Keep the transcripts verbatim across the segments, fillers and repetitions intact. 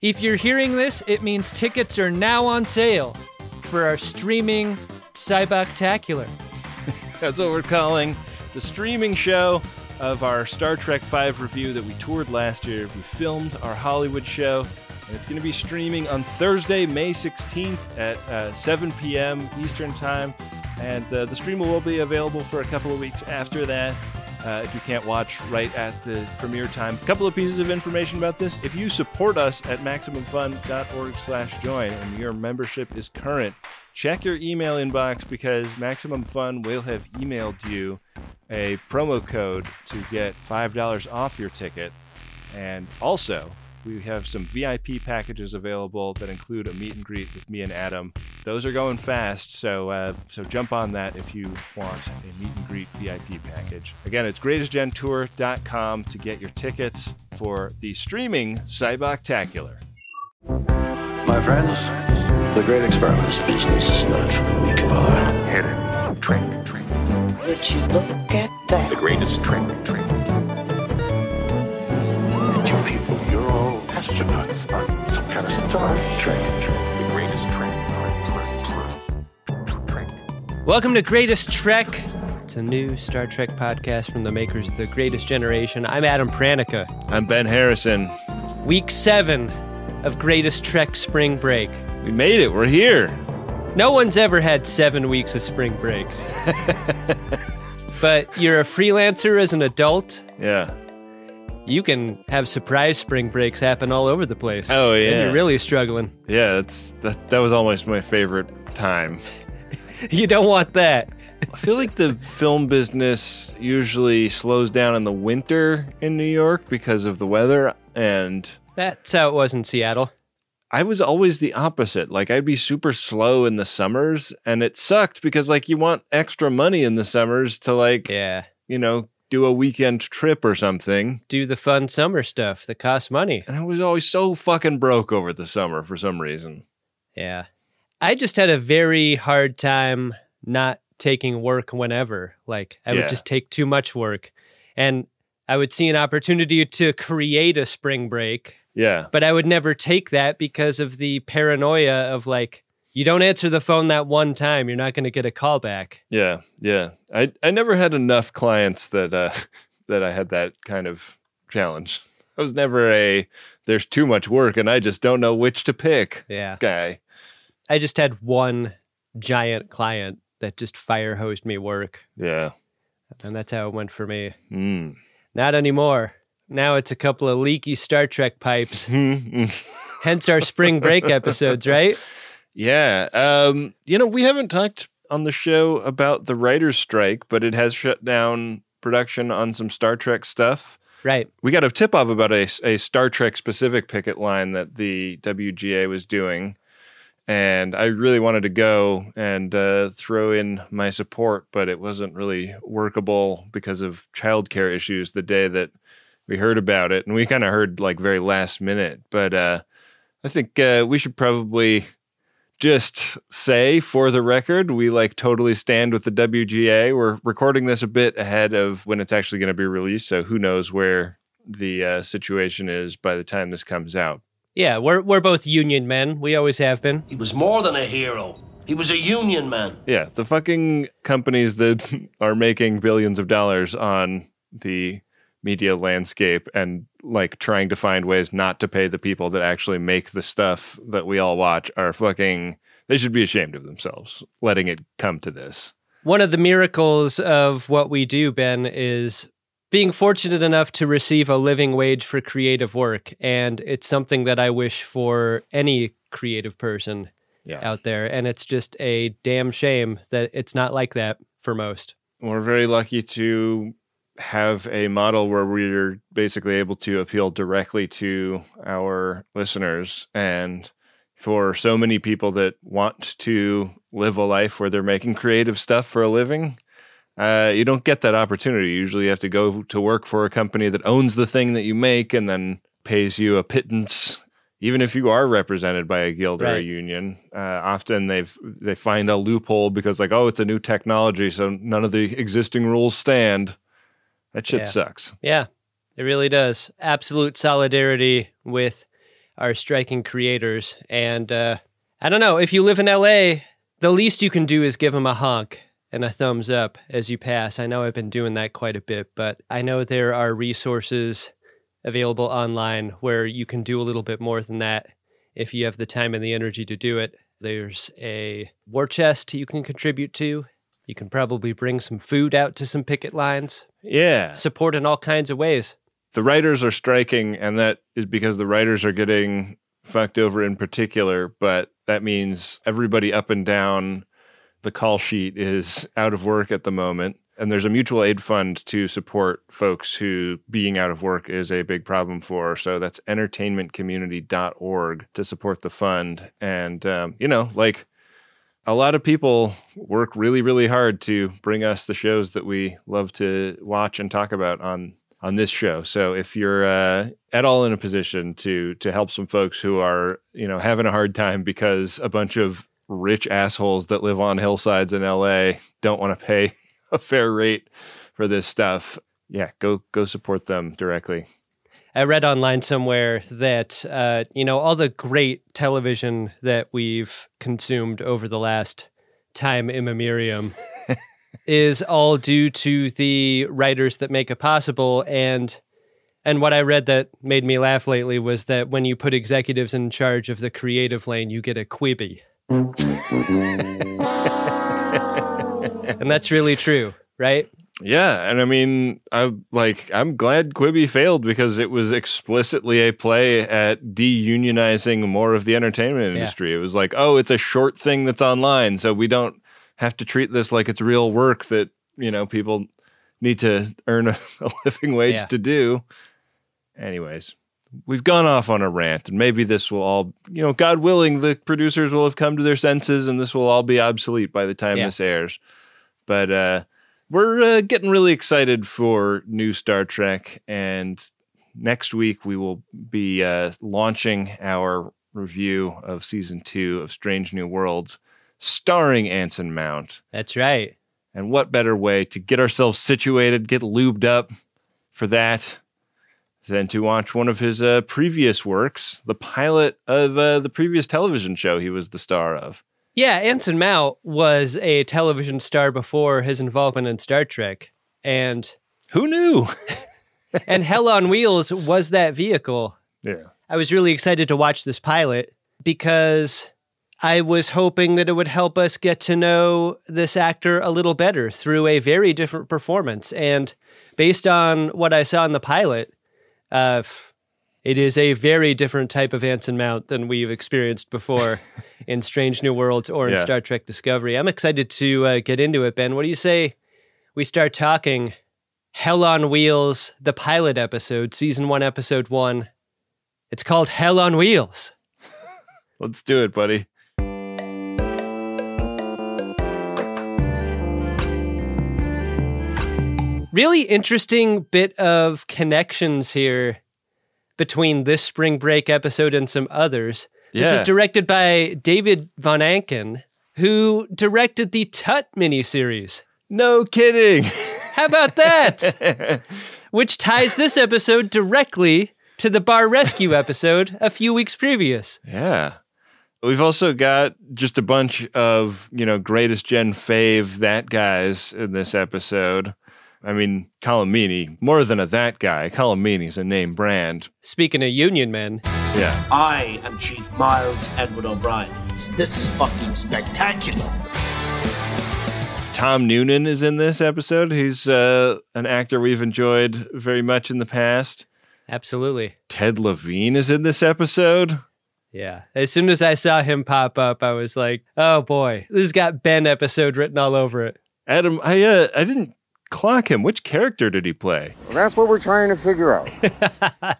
If you're hearing this, it means tickets are now on sale for our streaming Cyboctacular. That's what we're calling the streaming show of our Star Trek five review that we toured last year. We filmed our Hollywood show, and it's going to be streaming on Thursday, May sixteenth at uh, seven p.m. Eastern Time. And uh, the stream will be available for a couple of weeks after that. Uh, if you can't watch right at the premiere time. A couple of pieces of information about this. If you support us at MaximumFun.org slash join and your membership is current, check your email inbox because Maximum Fun will have emailed you a promo code to get five dollars off your ticket. And also, we have some V I P packages available that include a meet and greet with me and Adam. Those are going fast, so uh, so jump on that if you want a meet and greet V I P package. Again, it's greatest gen tour dot com to get your tickets for the streaming Cyboctacular. My friends, the great experiment. This business is not for the weak of heart. Hidden trick, trick. Would you look at that? The greatest trick, trick. You people, you're all astronauts on some kind of Star Trek. The greatest Trek. Trek, Trek, Trek. Welcome to Greatest Trek. It's a new Star Trek podcast from the makers of The Greatest Generation. I'm Adam Pranica. I'm Ben Harrison. Week seven of Greatest Trek Spring Break. We made it. We're here. No one's ever had seven weeks of spring break. But you're a freelancer as an adult. Yeah. You can have surprise spring breaks happen all over the place. Oh, yeah. And you're really struggling. Yeah, that's that, that was almost my favorite time. You don't want that. I feel like the film business usually slows down in the winter in New York because of the weather, and That's how it was in Seattle. I was always the opposite. Like, I'd be super slow in the summers, and it sucked because, like, you want extra money in the summers to, like, Yeah. you know, do a weekend trip or something. Do the fun summer stuff that costs money. And I was always so fucking broke over the summer for some reason. Yeah. I just had a very hard time not taking work whenever. Like, I Yeah. would just take too much work. And I would see an opportunity to create a spring break, Yeah. but I would never take that because of the paranoia of, like, you don't answer the phone that one time, you're not going to get a call back. Yeah. Yeah. I, I never had enough clients that, uh, that I had that kind of challenge. I was never a, there's too much work and I just don't know which to pick Yeah. guy. I just had one giant client that just fire hosed me work. Yeah. And that's how it went for me. Mm. Not anymore. Now it's a couple of leaky Star Trek pipes. Hence our spring break episodes, right? Yeah. Um, you know, we haven't talked on the show about the writer's strike, but it has shut down production on some Star Trek stuff. Right. We got a tip-off about a, a Star Trek-specific picket line that the W G A was doing, and I really wanted to go and uh, throw in my support, but it wasn't really workable because of childcare issues the day that we heard about it, and we kind of heard like very last minute. But uh, I think uh, we should probably just say, for the record, we like totally stand with the W G A. We're recording this a bit ahead of when it's actually going to be released, so who knows where the uh, situation is by the time this comes out. Yeah, we're we're both union men. We always have been. He was more than a hero. He was a union man. Yeah, the fucking companies that are making billions of dollars on the media landscape and like trying to find ways not to pay the people that actually make the stuff that we all watch are fucking, they should be ashamed of themselves letting it come to this. One of the miracles of what we do, Ben, is being fortunate enough to receive a living wage for creative work. And it's something that I wish for any creative person Yeah. out there. And it's just a damn shame that it's not like that for most. We're very lucky to have a model where we're basically able to appeal directly to our listeners. And for so many people that want to live a life where they're making creative stuff for a living, uh, you don't get that opportunity. Usually you have to go to work for a company that owns the thing that you make and then pays you a pittance. Even if you are represented by a guild or a Right. union, uh, often they've they find a loophole because like, oh, it's a new technology, so none of the existing rules stand. That shit Yeah. sucks. Yeah, it really does. Absolute solidarity with our striking creators. And uh, I don't know, if you live in L A, the least you can do is give them a honk and a thumbs up as you pass. I know I've been doing that quite a bit, but I know there are resources available online where you can do a little bit more than that if you have the time and the energy to do it. There's a war chest you can contribute to. You can probably bring some food out to some picket lines. Yeah. Support in all kinds of ways. The writers are striking, and that is because the writers are getting fucked over in particular, but that means everybody up and down the call sheet is out of work at the moment. And there's a mutual aid fund to support folks who being out of work is a big problem for. So that's entertainment community dot org to support the fund. And, um, you know, like a lot of people work really, really hard to bring us the shows that we love to watch and talk about on, on this show. So if you're uh, at all in a position to to help some folks who are, you know, having a hard time because a bunch of rich assholes that live on hillsides in L A don't want to pay a fair rate for this stuff, yeah, go go support them directly. I read online somewhere that, uh, you know, all the great television that we've consumed over the last time immemorium is all due to the writers that make it possible. And and what I read that made me laugh lately was that when you put executives in charge of the creative lane, you get a Quibi. And that's really true, right? Yeah, and I mean, I like I'm glad Quibi failed because it was explicitly a play at de-unionizing more of the entertainment industry. Yeah. It was like, oh, it's a short thing that's online, so we don't have to treat this like it's real work that, you know, people need to earn a, a living wage yeah. to do. Anyways, we've gone off on a rant, and maybe this will all, you know, God willing, the producers will have come to their senses, and this will all be obsolete by the time yeah. this airs. But uh, we're uh, getting really excited for new Star Trek, and next week we will be uh, launching our review of Season two of Strange New Worlds, starring Anson Mount. That's right. And what better way to get ourselves situated, get lubed up for that, than to watch one of his uh, previous works, the pilot of uh, the previous television show he was the star of. Yeah, Anson Mount was a television star before his involvement in Star Trek. And who knew? And Hell on Wheels was that vehicle. Yeah. I was really excited to watch this pilot because I was hoping that it would help us get to know this actor a little better through a very different performance. And based on what I saw in the pilot, uh, it is a very different type of Anson Mount than we've experienced before in Strange New Worlds or in yeah. Star Trek Discovery. I'm excited to uh, get into it, Ben. What do you say we start talking Hell on Wheels, the pilot episode, season one, episode one. It's called Hell on Wheels. Let's do it, buddy. Really interesting bit of connections here between this spring break episode and some others. Yeah. This is directed by David Von Anken, who directed the Tut miniseries. No kidding. How about that? Which ties this episode directly to the Bar Rescue episode a few weeks previous. Yeah. We've also got just a bunch of, you know, greatest gen fave that guys in this episode. I mean, Colm Meaney, more than a that guy. Colm Meaney's a name brand. Speaking of union men. Yeah. I am Chief Miles Edward O'Brien. This is fucking spectacular. Tom Noonan is in this episode. He's uh, an actor we've enjoyed very much in the past. Absolutely. Ted Levine is in this episode. Yeah. As soon as I saw him pop up, I was like, oh boy, this has got Ben episode written all over it. Adam, I uh, I didn't clock him. Which character did he play? Well, that's what we're trying to figure out.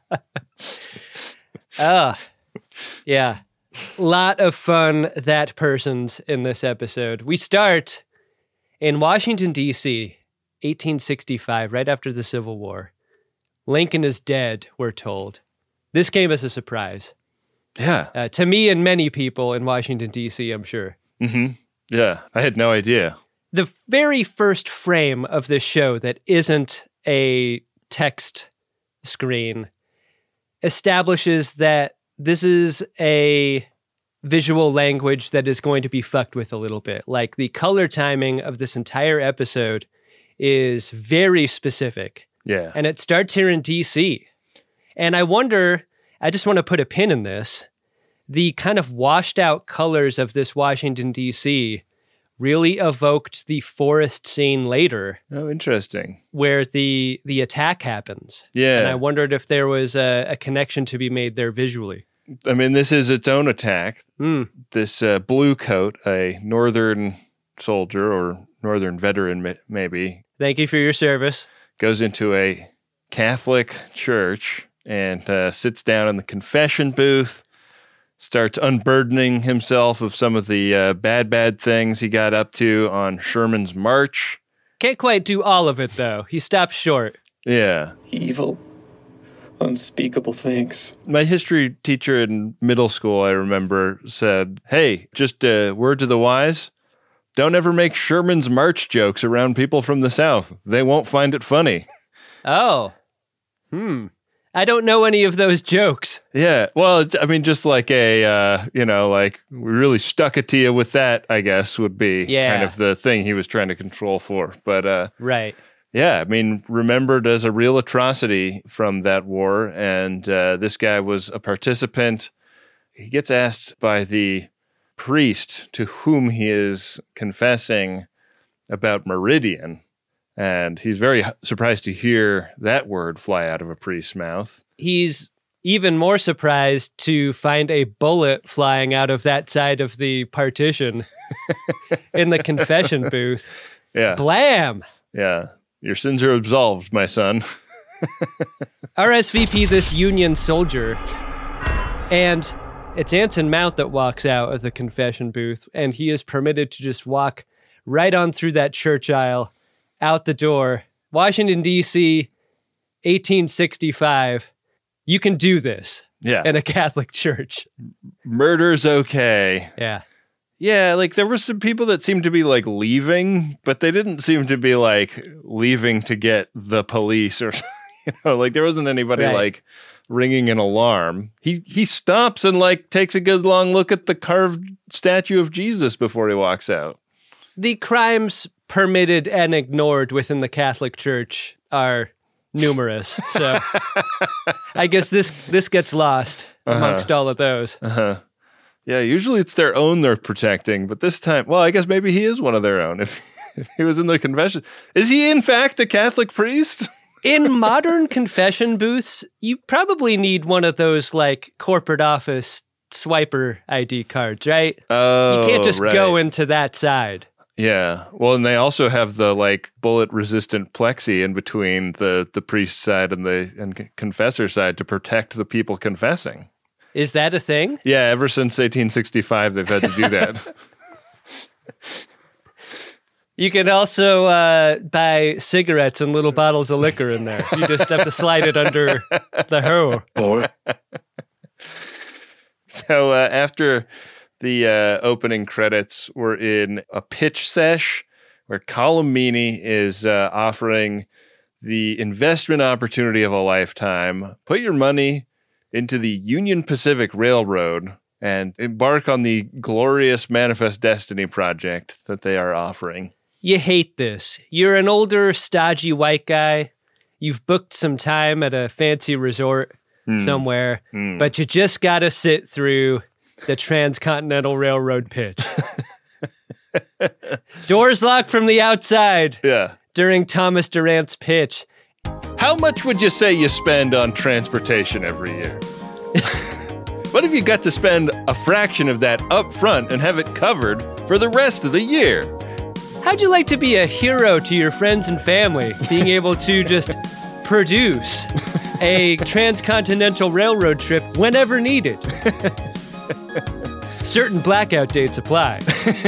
Oh, yeah. Lot of fun that person's in this episode. We start in Washington, D C, eighteen sixty-five, right after the Civil War. Lincoln is dead, we're told. This came as a surprise. Yeah. Uh, to me and many people in Washington, D C, I'm sure. Mm-hmm. Yeah, I had no idea. The very first frame of this show that isn't a text screen establishes that this is a visual language that is going to be fucked with a little bit. Like, the color timing of this entire episode is very specific. Yeah. And it starts here in D C. And I wonder, I just want to put a pin in this, the kind of washed out colors of this Washington, D C really evoked the forest scene later. Oh, interesting. Where the the attack happens. Yeah. And I wondered if there was a, a connection to be made there visually. I mean, this is its own attack. Mm. This uh, blue coat, a northern soldier or northern veteran maybe. Thank you for your service. Goes into a Catholic church and uh, sits down in the confession booth, starts unburdening himself of some of the uh, bad, bad things he got up to on Sherman's March. Can't quite do all of it, though. He stops short. Yeah. Evil, unspeakable things. My history teacher in middle school, I remember, said, hey, just a word to the wise, don't ever make Sherman's March jokes around people from the South. They won't find it funny. Oh. Hmm. I don't know any of those jokes. Yeah. Well, it- I mean, just like a, uh, you know, like we really stuck it to you with that, I guess, would be Yeah. kind of the thing he was trying to control for. But uh, Right. yeah, I mean, remembered as a real atrocity from that war. And uh, this guy was a participant. He gets asked by the priest to whom he is confessing about Meridian. And he's very h- surprised to hear that word fly out of a priest's mouth. He's even more surprised to find a bullet flying out of that side of the partition in the confession booth. Yeah. Blam! Yeah. Your sins are absolved, my son. R S V P this Union soldier. And it's Anson Mount that walks out of the confession booth, and he is permitted to just walk right on through that church aisle, out the door. Washington, D C, eighteen sixty-five. You can do this Yeah. in a Catholic church. Murder's okay. Yeah. Yeah, like there were some people that seemed to be like leaving, but they didn't seem to be like leaving to get the police or, you know, like there wasn't anybody Right. like ringing an alarm. He he stops and like takes a good long look at the carved statue of Jesus before he walks out. The crimes permitted and ignored within the Catholic Church are numerous. So I guess this this gets lost amongst all of those. Uh-huh. Yeah, usually it's their own they're protecting, but this time, well, I guess maybe he is one of their own. If, if he was in the confession, is he in fact a Catholic priest? In modern confession booths, you probably need one of those like corporate office swiper I D cards, right? Oh, You can't just right. go into that side. Yeah. Well, and they also have the like bullet resistant plexi in between the the priest side and the and confessor side to protect the people confessing. Is that a thing? Yeah, ever since eighteen sixty-five they've had to do that. You can also uh, buy cigarettes and little bottles of liquor in there. You just have to slide it under the hole. Or So uh, after the uh, opening credits, we're in a pitch sesh where Colomini is uh, offering the investment opportunity of a lifetime. Put your money into the Union Pacific Railroad and embark on the glorious Manifest Destiny project that they are offering. You hate this. You're an older, stodgy white guy. You've booked some time at a fancy resort somewhere, but you just got to sit through the Transcontinental Railroad pitch. Doors locked from the outside Yeah. during Thomas Durant's pitch. How much would you say you spend on transportation every year? What if you got to spend a fraction of that up front and have it covered for the rest of the year? How'd you like to be a hero to your friends and family, being able to just produce a transcontinental railroad trip whenever needed? Certain blackout dates apply.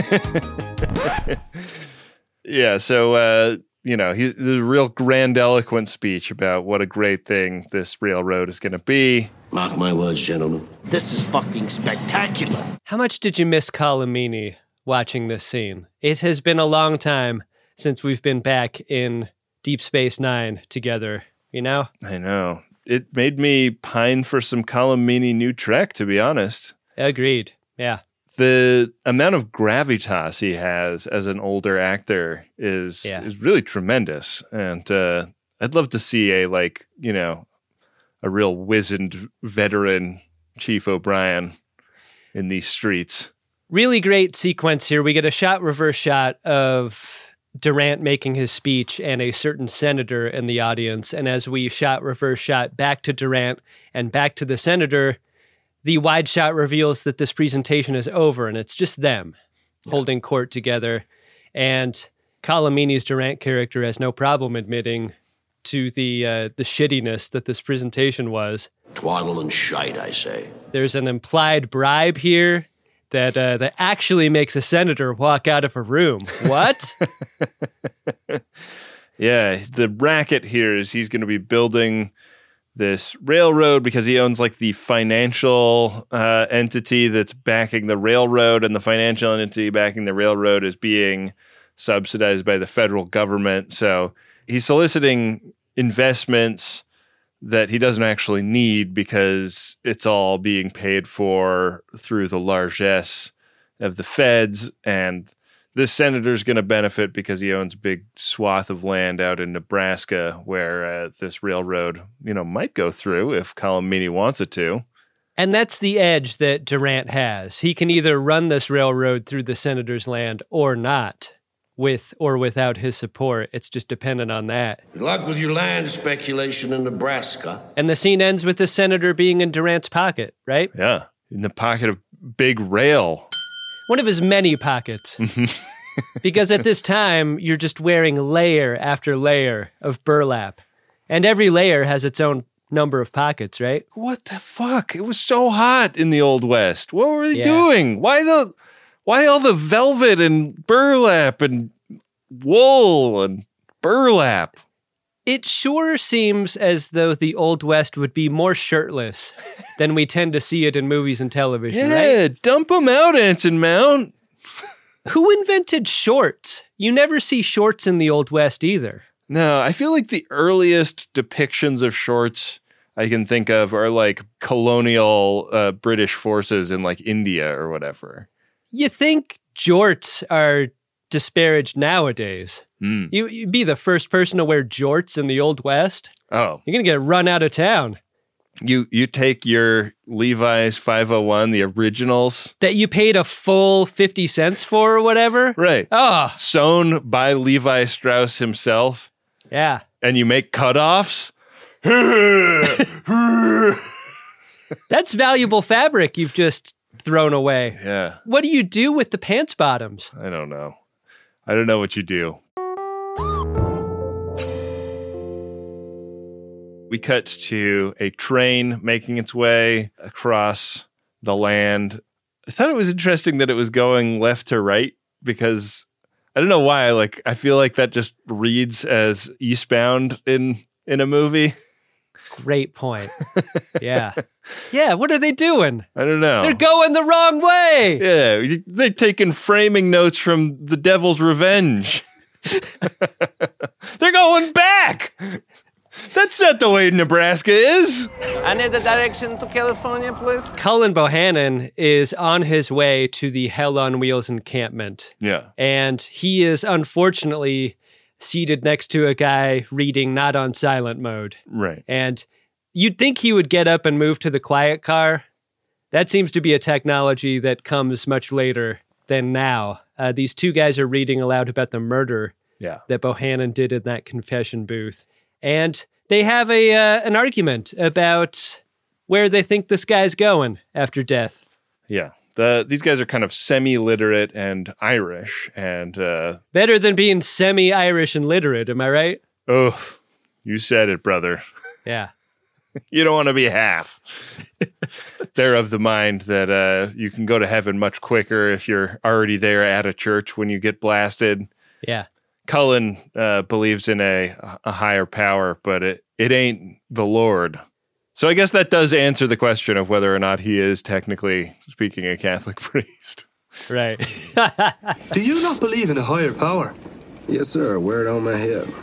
Yeah, so, uh, you know, he's there's a real grandiloquent speech about what a great thing this railroad is going to be. Mark my words, gentlemen. This is fucking spectacular. How much did you miss Colomini watching this scene? It has been a long time since we've been back in Deep Space Nine together, you know? I know. it made me pine for some Colm Meaney new Trek, to be honest. Agreed. Yeah. The amount of gravitas he has as an older actor is Yeah. is really tremendous. And uh, I'd love to see a, like, you know, a real wizened veteran Chief O'Brien in these streets. Really great sequence here. We get a shot reverse shot of Durant making his speech and a certain senator in the audience. And as we shot reverse shot back to Durant and back to the senator, the wide shot reveals that this presentation is over and it's just them yeah. holding court together. And Colm Meaney's Durant character has no problem admitting to the uh, the shittiness that this presentation was. Twaddle and shite, I say. There's an implied bribe here that uh, that actually makes a senator walk out of a room. What? Yeah, the racket here is he's going to be building this railroad because he owns like the financial uh, entity that's backing the railroad, and the financial entity backing the railroad is being subsidized by the federal government. So he's soliciting investments that he doesn't actually need because it's all being paid for through the largesse of the feds. And this senator's going to benefit because he owns a big swath of land out in Nebraska where uh, this railroad, you know, might go through if Colm Meaney wants it to. And that's the edge that Durant has. He can either run this railroad through the senator's land or not, with or without his support. It's just dependent on that. Good luck with your land speculation in Nebraska. And the scene ends with the senator being in Durant's pocket, right? Yeah, in the pocket of Big Rail. One of his many pockets. Because at this time, you're just wearing layer after layer of burlap. And every layer has its own number of pockets, right? What the fuck? It was so hot in the Old West. What were they Yeah. doing? Why the why all the velvet and burlap and wool and burlap? It sure seems as though the Old West would be more shirtless than we tend to see it in movies and television, Yeah, right? dump them out, Anson Mount. Who invented shorts? You never see shorts in the Old West either. No, I feel like the earliest depictions of shorts I can think of are like colonial uh, British forces in like India or whatever. You think jorts are disparaged nowadays. Mm. You, you'd be the first person to wear jorts in the Old West. Oh, You're going to get run out of town. you you take your Levi's five oh one, the originals. That you paid a full fifty cents for or whatever. Right. Oh, Sewn by Levi Strauss himself, yeah. and you make cutoffs. That's valuable fabric you've just thrown away. Yeah, What do you do with the pants bottoms? I don't know. I don't know what you do. We cut to a train making its way across the land. I thought it was interesting that it was going left to right because I don't know why. Like, I feel like that just reads as eastbound in in a movie. Great point. Yeah. Yeah, what are they doing? I don't know. They're going the wrong way. Yeah, they're taking framing notes from The Devil's Revenge. They're going back. That's not the way Nebraska is. I need the direction to California, please. Cullen Bohannon is on his way to the Hell on Wheels encampment. Yeah. And he is unfortunately seated next to a guy reading not on silent mode. Right. And you'd think he would get up and move to the quiet car. That seems to be a technology that comes much later than now. Uh, these two guys are reading aloud about the murder Yeah. that Bohannon did in that confession booth. And they have a uh, an argument about where they think this guy's going after death. Yeah. The these guys are kind of semi-literate and Irish, and uh, Better than being semi-Irish and literate, am I right? oh, you said it, brother. Yeah. You don't want to be half. They're of the mind that uh, you can go to heaven much quicker if you're already there at a church when you get blasted. Yeah. Cullen uh, believes in a a higher power, but it, it ain't the Lord. So I guess that does answer the question of whether or not he is technically speaking a Catholic priest. Right. Do you not believe in a higher power? Yes, sir. Wear it on my hip.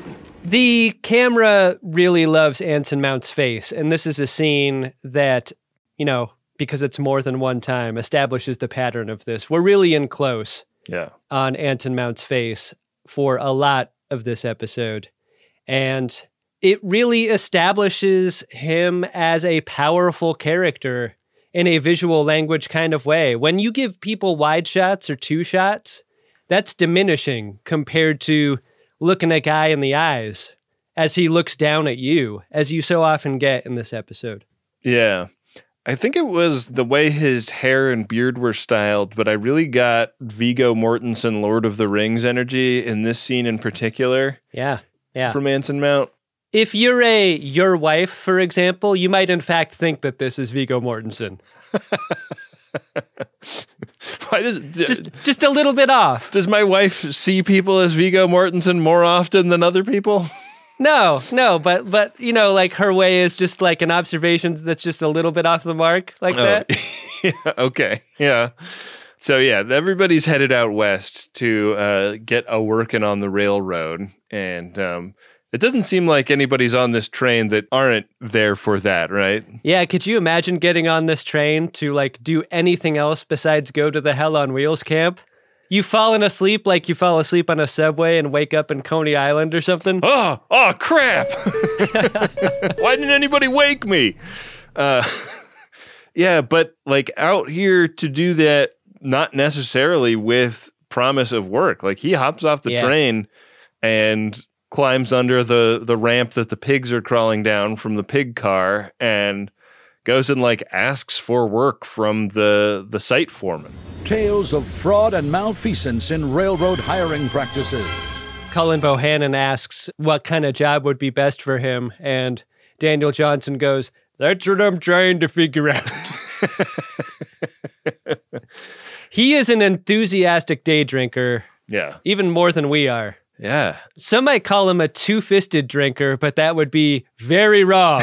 The camera really loves Anson Mount's face, and this is a scene that, you know, because it's more than one time, establishes the pattern of this. We're really in close Yeah. on Anson Mount's face for a lot of this episode. And it really establishes him as a powerful character in a visual language kind of way. When you give people wide shots or two shots, that's diminishing compared to looking a guy in the eyes as he looks down at you, as you so often get in this episode. Yeah. I think it was the way his hair and beard were styled, but I really got Viggo Mortensen Lord of the Rings energy in this scene in particular. Yeah, yeah. From Anson Mount. If you're a your wife, for example, you might in fact think that this is Viggo Mortensen. Why does just just a little bit off? Does my wife see people as Viggo Mortensen more often than other people? No, no, but but you know, like her way is just like an observation that's just a little bit off the mark, like oh, that. Yeah, okay, yeah. So yeah, everybody's headed out west to uh, get a working on the railroad, and um, it doesn't seem like anybody's on this train that aren't there for that, right? Yeah, could you imagine getting on this train to like do anything else besides go to the Hell on Wheels camp? You've fallen asleep like you fall asleep on a subway and wake up in Coney Island or something? Oh, oh crap! Why didn't anybody wake me? Uh, yeah, but like out here to do that, not necessarily with promise of work. Like he hops off the Yeah. train and climbs under the, the ramp that the pigs are crawling down from the pig car and goes and like asks for work from the the site foreman. Tales of fraud and malfeasance in railroad hiring practices. Cullen Bohannon asks what kind of job would be best for him, and Daniel Johnson goes, "That's what I'm trying to figure out." He is an enthusiastic day drinker. Yeah. Even more than we are. Yeah. Some might call him a two-fisted drinker, but that would be very wrong.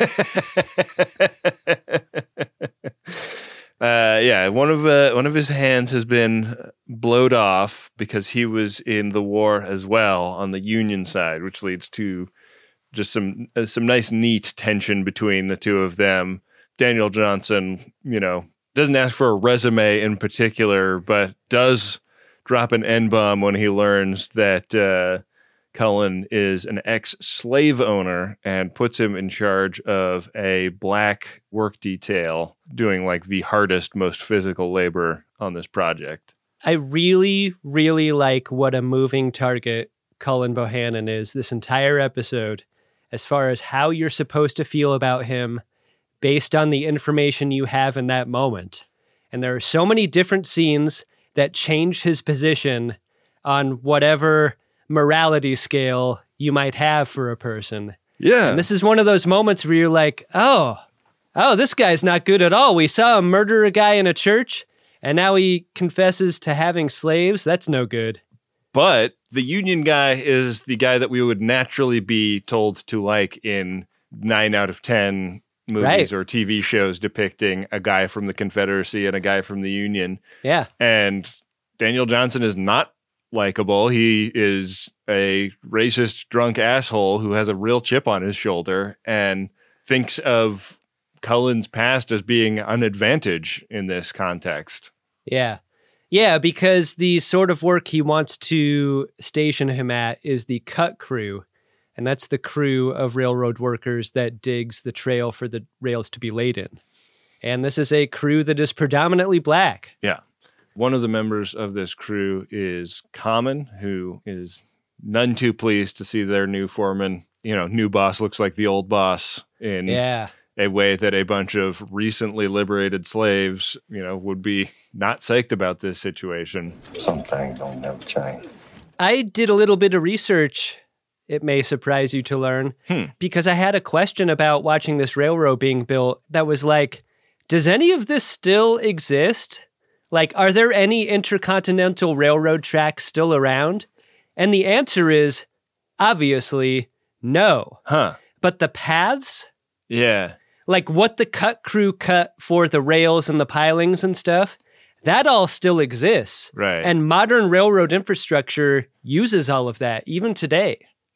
Uh, yeah, one of uh, one of his hands has been blowed off because he was in the war as well on the Union side, which leads to just some uh, some nice, neat tension between the two of them. Daniel Johnson, you know, doesn't ask for a resume in particular, but does drop an N-bomb when he learns that uh, Cullen is an ex-slave owner and puts him in charge of a black work detail doing like the hardest, most physical labor on this project. I really, really like what a moving target Cullen Bohannon is this entire episode, as far as how you're supposed to feel about him based on the information you have in that moment. And there are so many different scenes that change his position on whatever morality scale you might have for a person. Yeah. And this is one of those moments where you're like, oh, oh, this guy's not good at all. We saw him murder a guy in a church, and now he confesses to having slaves. That's no good. But the Union guy is the guy that we would naturally be told to like in nine out of ten movies Right. or T V shows depicting a guy from the Confederacy and a guy from the Union. Yeah. And Daniel Johnson is not likable. He is a racist, drunk asshole who has a real chip on his shoulder and thinks of Cullen's past as being an advantage in this context. Yeah. Yeah, because the sort of work he wants to station him at is the cut crew. And that's the crew of railroad workers that digs the trail for the rails to be laid in. And this is a crew that is predominantly black. Yeah. One of the members of this crew is Common, who is none too pleased to see their new foreman, you know, new boss looks like the old boss in Yeah. a way that a bunch of recently liberated slaves, you know, would be not psyched about this situation. Some things don't never change. I did a little bit of research, it may surprise you to learn, Hmm. because I had a question about watching this railroad being built that was like, does any of this still exist? Like, are there any intercontinental railroad tracks still around? And the answer is, obviously, no. Huh. But the paths, Yeah. like what the cut crew cut for the rails and the pilings and stuff, that all still exists. Right. And modern railroad infrastructure uses all of that, even today.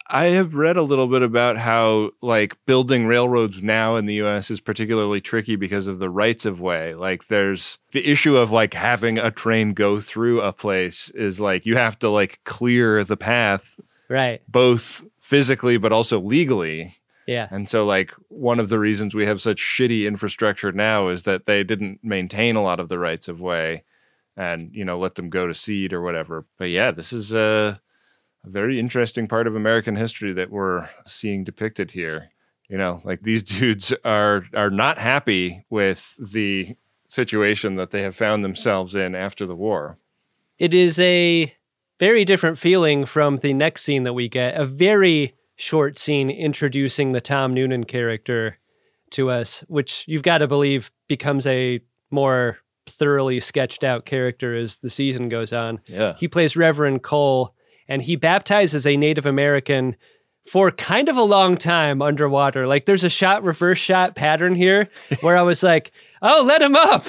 I have read a little bit about how, like, building railroads now in the U S is particularly tricky because of the rights of way. Like, there's the issue of, like, having a train go through a place is, like, you have to, like, clear the path. Right. Both physically but also legally. Yeah. And so, like, one of the reasons we have such shitty infrastructure now is that they didn't maintain a lot of the rights of way and, you know, let them go to seed or whatever. But yeah, this is a, a very interesting part of American history that we're seeing depicted here. You know, like, these dudes are are not happy with the situation that they have found themselves in after the war. It is a very different feeling from the next scene that we get. A very short scene introducing the Tom Noonan character to us, which you've got to believe becomes a more thoroughly sketched out character as the season goes on. Yeah. He plays Reverend Cole, and he baptizes a Native American for kind of a long time underwater. Like, there's a shot, reverse shot pattern here where I was like, oh, let him up.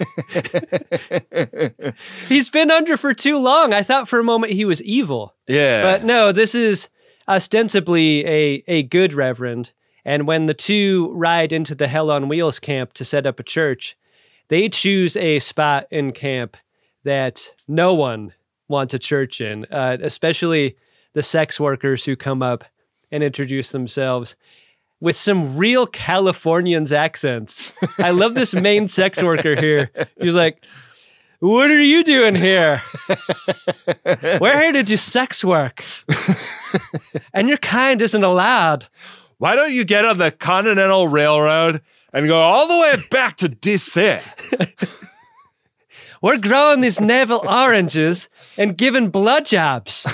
He's been under for too long. I thought for a moment he was evil. Yeah. But no, this is ostensibly a, a good reverend. And when the two ride into the Hell on Wheels camp to set up a church, they choose a spot in camp that no one wants a church in, uh, especially the sex workers who come up and introduce themselves with some real Californians accents. I love this main sex worker here. He's like, what are you doing here? We're here to do sex work. And your kind isn't allowed. Why don't you get on the Continental Railroad and go all the way back to D C? We're growing these navel oranges and giving blowjobs.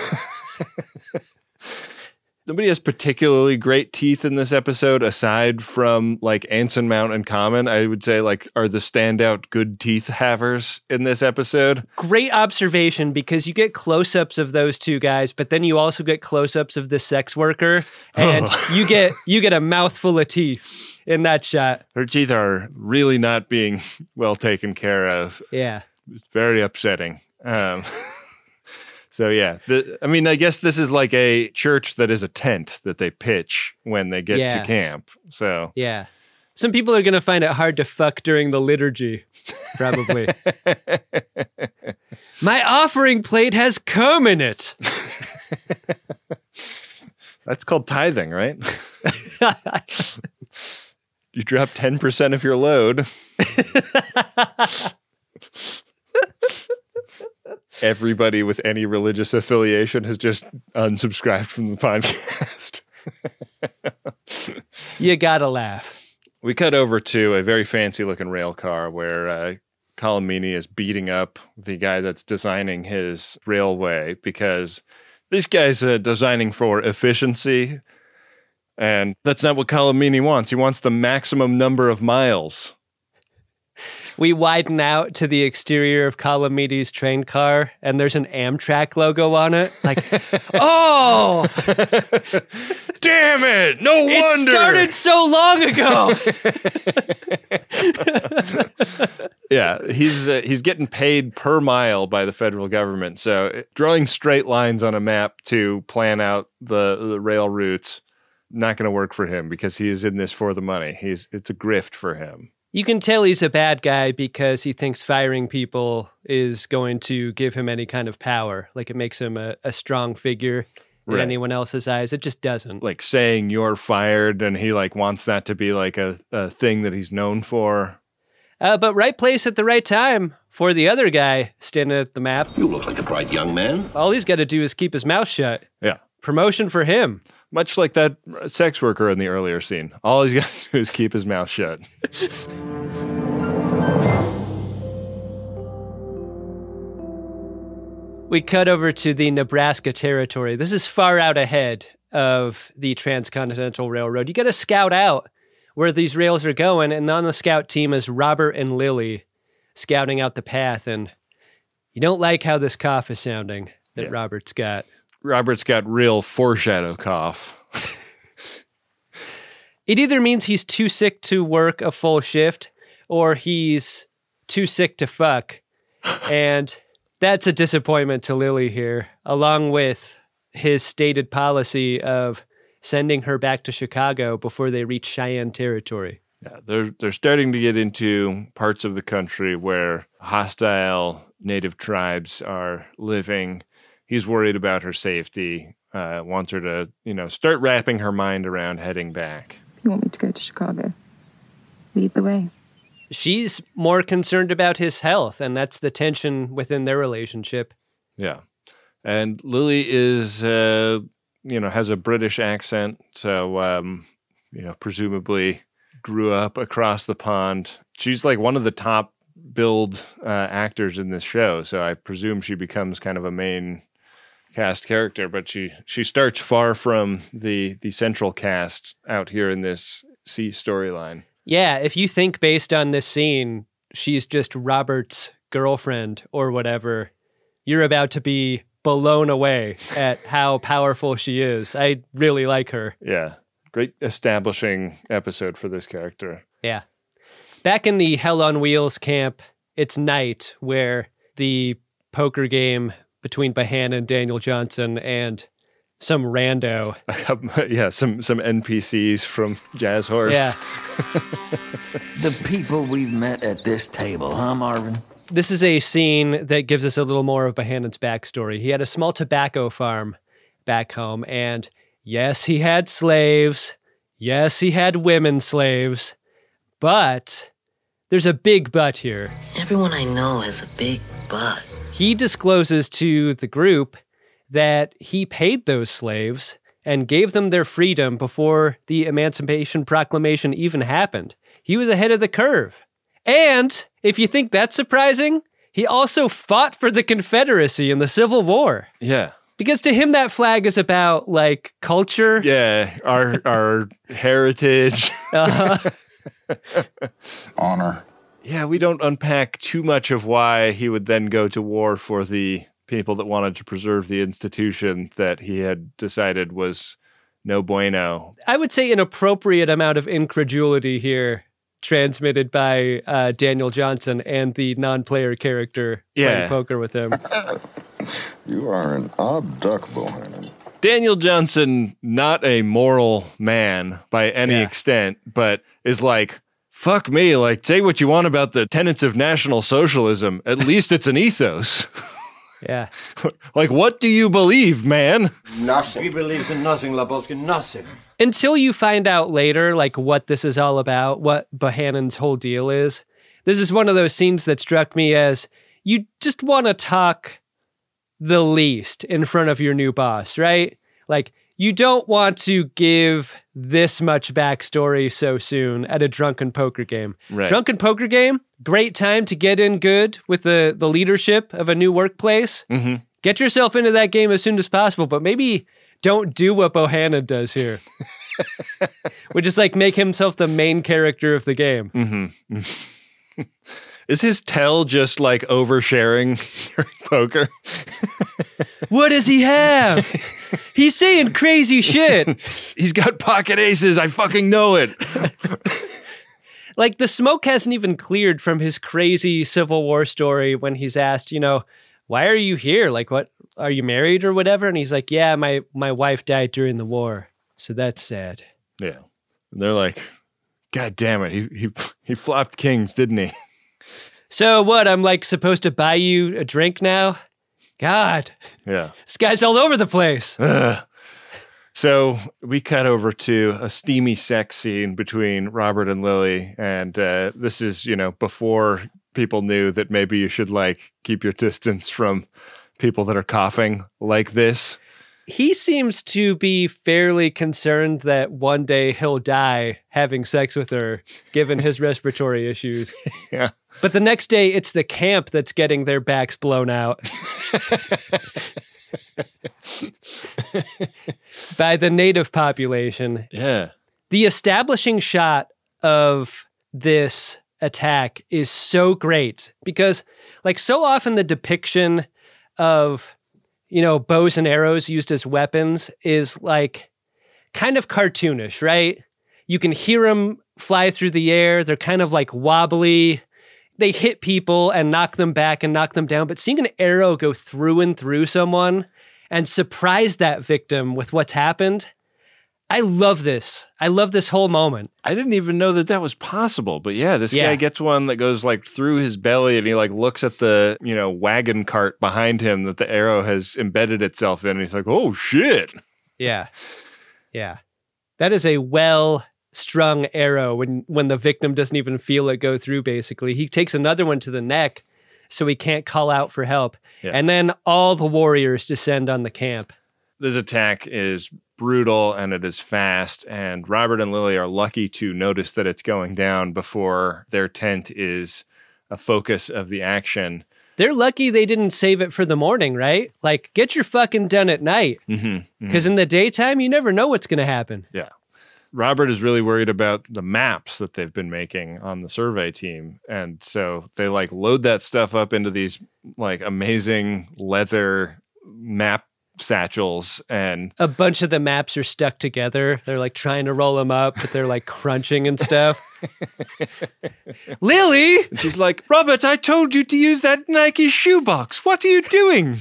Nobody has particularly great teeth in this episode, aside from, like, Anson Mount and Common. I would say, like, are the standout good teeth havers in this episode. Great observation, because you get close-ups of those two guys, but then you also get close-ups of the sex worker, and Oh. you get you get a mouthful of teeth in that shot. Her teeth are really not being well taken care of. Yeah. It's very upsetting. Um, so, yeah. The, I mean, I guess this is like a church that is a tent that they pitch when they get Yeah. to camp. So, Yeah. Some people are going to find it hard to fuck during the liturgy, probably. My offering plate has cum in it. that's called tithing, right? You drop ten percent of your load. Everybody with any religious affiliation has just unsubscribed from the podcast. You gotta laugh. We cut over to a very fancy looking rail car where uh, Colomini is beating up the guy that's designing his railway because this guy's uh, designing for efficiency. And that's not what Colomini wants. He wants the maximum number of miles. We widen out to the exterior of Colomini's train car, and there's an Amtrak logo on it. Like, oh! Damn it! No It wonder! started so long ago! Yeah, he's uh, he's getting paid per mile by the federal government. So drawing straight lines on a map to plan out the, the rail routes, not going to work for him because he's in this for the money. He's It's a grift for him. You can tell he's a bad guy because he thinks firing people is going to give him any kind of power. Like, it makes him a, a strong figure in Right. anyone else's eyes. It just doesn't. Like saying you're fired, and he like wants that to be like a, a thing that he's known for. Uh, but right place at the right time for the other guy standing at the map. You look like a bright young man. All he's got to do is keep his mouth shut. Yeah. Promotion for him. Much like that sex worker in the earlier scene. All he's got to do is keep his mouth shut. We cut over to the Nebraska territory. This is far out ahead of the Transcontinental Railroad. You got to scout out where these rails are going, and on the scout team is Robert and Lily scouting out the path, and you don't like how this cough is sounding that Yeah. Robert's got. Robert's got real foreshadow cough. It either means he's too sick to work a full shift, or he's too sick to fuck. And that's a disappointment to Lily here, along with his stated policy of sending her back to Chicago before they reach Cheyenne territory. Yeah, they're they're starting to get into parts of the country where hostile native tribes are living. He's worried about her safety, uh, wants her to, you know, start wrapping her mind around heading back. If you want me to go to Chicago, lead the way. She's more concerned about his health, and that's the tension within their relationship. Yeah. And Lily is, uh, you know, has a British accent, so, um, you know, presumably grew up across the pond. She's like one of the top billed uh, actors in this show, so I presume she becomes kind of a main cast character, but she she starts far from the the central cast out here in this C storyline. Yeah, if you think based on this scene, she's just Robert's girlfriend or whatever, you're about to be blown away at how powerful she is. I really like her. Yeah. Great establishing episode for this character. Yeah. Back in the Hell on Wheels camp, it's night, where the poker game between Bohannon, Daniel Johnson, and some rando. Yeah, some some N P Cs from Jazz Horse. Yeah. The people we've met at this table, huh, Marvin? This is a scene that gives us a little more of Bohannon's backstory. He had a small tobacco farm back home, and yes, he had slaves. Yes, he had women slaves. But there's a big but here. Everyone I know has a big but. He discloses to the group that he paid those slaves and gave them their freedom before the Emancipation Proclamation even happened. He was ahead of the curve. And if you think that's surprising, he also fought for the Confederacy in the Civil War. Yeah. Because to him, that flag is about, like, culture. Yeah, our our heritage. Uh-huh. Honor. Yeah, we don't unpack too much of why he would then go to war for the people that wanted to preserve the institution that he had decided was no bueno. I would say an appropriate amount of incredulity here transmitted by uh, Daniel Johnson and the non-player character yeah. playing poker with him. You are an odd duck, Bohannon. Daniel Johnson, not a moral man by any Yeah. extent, but is like, fuck me, like, say what you want about the tenets of National Socialism. At least it's an ethos. Yeah. Like, what do you believe, man? Nothing. He believes in nothing, Lebowski, nothing. Until you find out later, like, what this is all about, what Bohannon's whole deal is, this is one of those scenes that struck me as you just want to talk the least in front of your new boss, right? Like, you don't want to give this much backstory so soon at a drunken poker game. Right. Drunken poker game, great time to get in good with the, the leadership of a new workplace. Mm-hmm. Get yourself into that game as soon as possible, but maybe don't do what Bohannon does here, which is like make himself the main character of the game. Mm-hmm. Is his tell just like oversharing during poker? What does he have? He's saying crazy shit. He's got pocket aces. I fucking know it. Like, the smoke hasn't even cleared from his crazy Civil War story when he's asked, you know, why are you here? Like, what, are you married or whatever? And he's like, yeah, my, my wife died during the war. So that's sad. Yeah. And they're like, God damn it. He, he, he flopped kings, didn't he? So what? I'm like supposed to buy you a drink now? God. Yeah. This guy's all over the place. Ugh. So we cut over to a steamy sex scene between Robert and Lily. And uh, this is, you know, before people knew that maybe you should, like, keep your distance from people that are coughing like this. He seems to be fairly concerned that one day he'll die having sex with her, given his respiratory issues. Yeah. But the next day, it's the camp that's getting their backs blown out by the native population. Yeah. The establishing shot of this attack is so great because, like, so often the depiction of, you know, bows and arrows used as weapons is like kind of cartoonish, right? You can hear them fly through the air. They're kind of like wobbly. They hit people and knock them back and knock them down. But seeing an arrow go through and through someone and surprise that victim with what's happened. I love this. I love this whole moment. I didn't even know that that was possible. But yeah, this Yeah. guy gets one that goes like through his belly and he like looks at the, you know, wagon cart behind him that the arrow has embedded itself in. And he's like, oh, shit. Yeah. Yeah. That is a well strung arrow when, when the victim doesn't even feel it go through, basically. He takes another one to the neck so he can't call out for help. Yeah. And then all the warriors descend on the camp. This attack is brutal and it is fast, and Robert and Lily are lucky to notice that it's going down before their tent is a focus of the action. They're lucky they didn't save it for the morning, right? Like, get your fucking done at night. Because Mm-hmm, mm-hmm. in the daytime, you never know what's going to happen. Yeah. Robert is really worried about the maps that they've been making on the survey team. And so they like load that stuff up into these like amazing leather map satchels, and A bunch of the maps are stuck together. They're like trying to roll them up, but they're like crunching and stuff. Lily! And she's like, Robert, I told you to use that Nike shoebox. What are you doing?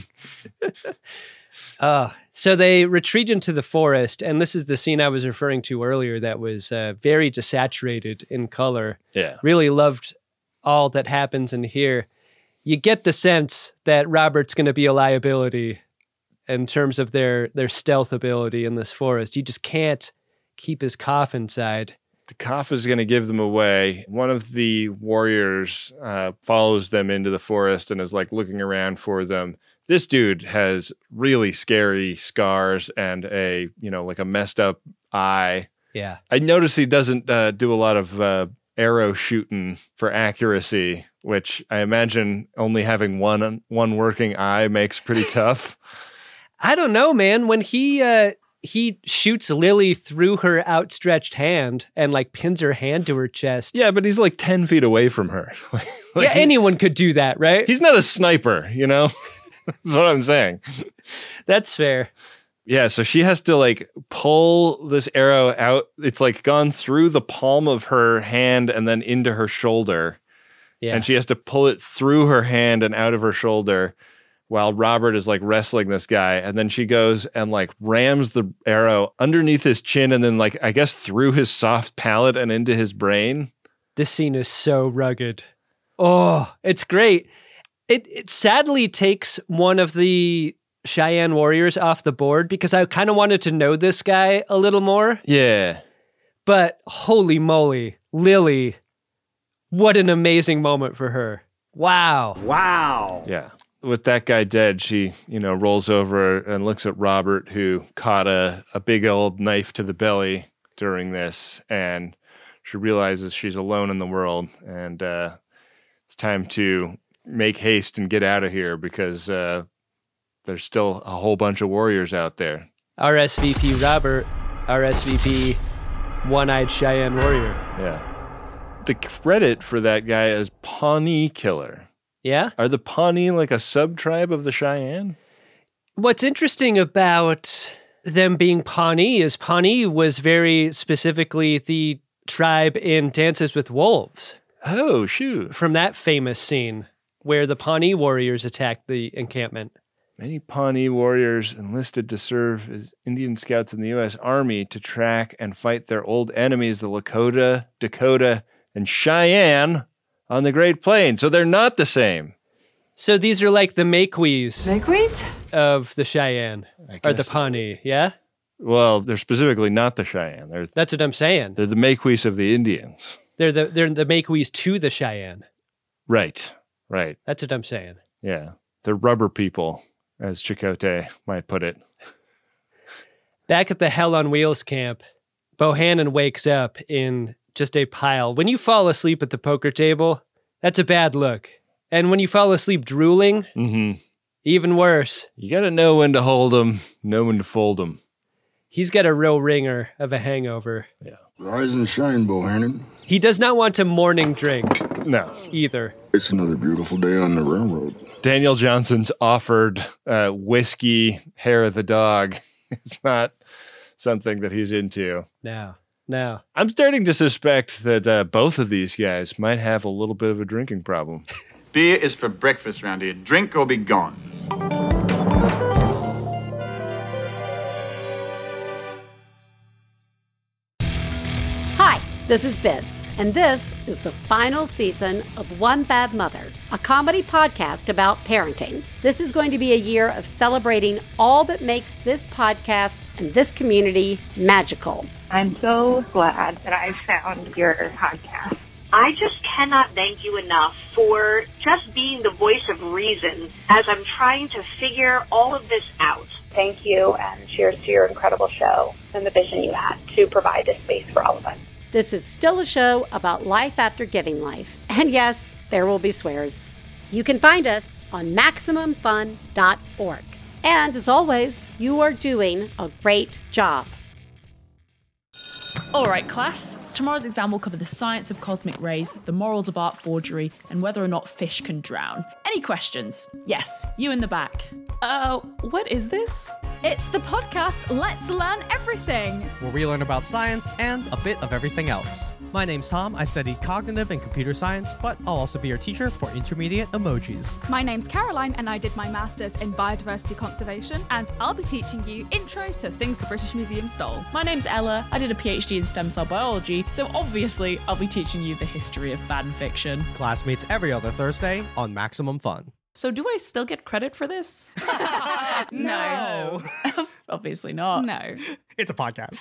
Uh, so they retreat into the forest, and this is the scene I was referring to earlier that was uh, very desaturated in color. Yeah. Really loved all that happens in here. You get the sense that Robert's going to be a liability in terms of their, their stealth ability in this forest. He just can't keep his cough inside. The cough is going to give them away. One of the warriors uh, follows them into the forest and is like looking around for them. This dude has really scary scars and a, you know, like a messed up eye. Yeah. I notice he doesn't uh, do a lot of uh, arrow shooting for accuracy, which I imagine only having one one working eye makes pretty tough. I don't know, man. When he uh, he shoots Lily through her outstretched hand and like pins her hand to her chest. Yeah, but he's like ten feet away from her. like, yeah, he, anyone could do that, right? He's not a sniper, you know? That's what I'm saying. That's fair. Yeah, so she has to like pull this arrow out. It's like gone through the palm of her hand and then into her shoulder. Yeah. And she has to pull it through her hand and out of her shoulder while Robert is like wrestling this guy. And then she goes and like rams the arrow underneath his chin and then like, I guess, through his soft palate and into his brain. This scene is so rugged. Oh, it's great. It it sadly takes one of the Cheyenne warriors off the board because I kind of wanted to know this guy a little more. Yeah. But holy moly, Lily, what an amazing moment for her. Wow. Wow. Yeah. With that guy dead, she, you know, rolls over and looks at Robert, who caught a, a big old knife to the belly during this, and she realizes she's alone in the world, and uh, it's time to make haste and get out of here because uh, there's still a whole bunch of warriors out there. R S V P Robert, R S V P One-Eyed Cheyenne Warrior. Yeah. The credit for that guy is Pawnee Killer. Yeah? Are the Pawnee like a sub-tribe of the Cheyenne? What's interesting about them being Pawnee is Pawnee was very specifically the tribe in Dances with Wolves. Oh, shoot. From that famous scene where the Pawnee warriors attacked the encampment. Many Pawnee warriors enlisted to serve as Indian scouts in the U S Army to track and fight their old enemies, the Lakota, Dakota, and Cheyenne on the Great Plains. So they're not the same. So these are like the Maquis. Maquis? Of the Cheyenne. Or the Pawnee, yeah? Well, they're specifically not the Cheyenne. They're, That's what I'm saying. They're the Maquis of the Indians. They're the they're the Maquis to the Cheyenne. Right, right. That's what I'm saying. Yeah. They're rubber people, as Chakotay might put it. Back at the Hell on Wheels camp, Bohannon wakes up in just a pile. When you fall asleep at the poker table, that's a bad look. And when you fall asleep drooling, mm-hmm. even worse. You got to know when to hold them, know when to fold them. He's got a real ringer of a hangover. Yeah. Rise and shine, Bohannon. He does not want to morning drink. No. Either. It's another beautiful day on the railroad. Daniel Johnson's offered uh, whiskey, hair of the dog. It's not something that he's into. No, no. I'm starting to suspect that uh, both of these guys might have a little bit of a drinking problem. Beer is for breakfast round here. Drink or be gone. This is Biz, and this is the final season of One Bad Mother, a comedy podcast about parenting. This is going to be a year of celebrating all that makes this podcast and this community magical. I'm so glad that I found your podcast. I just cannot thank you enough for just being the voice of reason as I'm trying to figure all of this out. Thank you, and cheers to your incredible show and the vision you had to provide this space for all of us. This is still a show about life after giving life. And yes, there will be swears. You can find us on maximum fun dot org. And as always, you are doing a great job. All right, class. Tomorrow's exam will cover the science of cosmic rays, the morals of art forgery, and whether or not fish can drown. Any questions? Yes, you in the back. Uh, what is this? It's the podcast Let's Learn Everything, where we learn about science and a bit of everything else. My name's Tom. I study cognitive and computer science, but I'll also be your teacher for intermediate emojis. My name's Caroline, and I did my master's in biodiversity conservation, and I'll be teaching you intro to things the British Museum stole. My name's Ella. I did a PhD in stem cell biology, so obviously I'll be teaching you the history of fan fiction. Class meets every other Thursday on Maximum Fun. So do I still get credit for this? No. Obviously not. No. It's a podcast.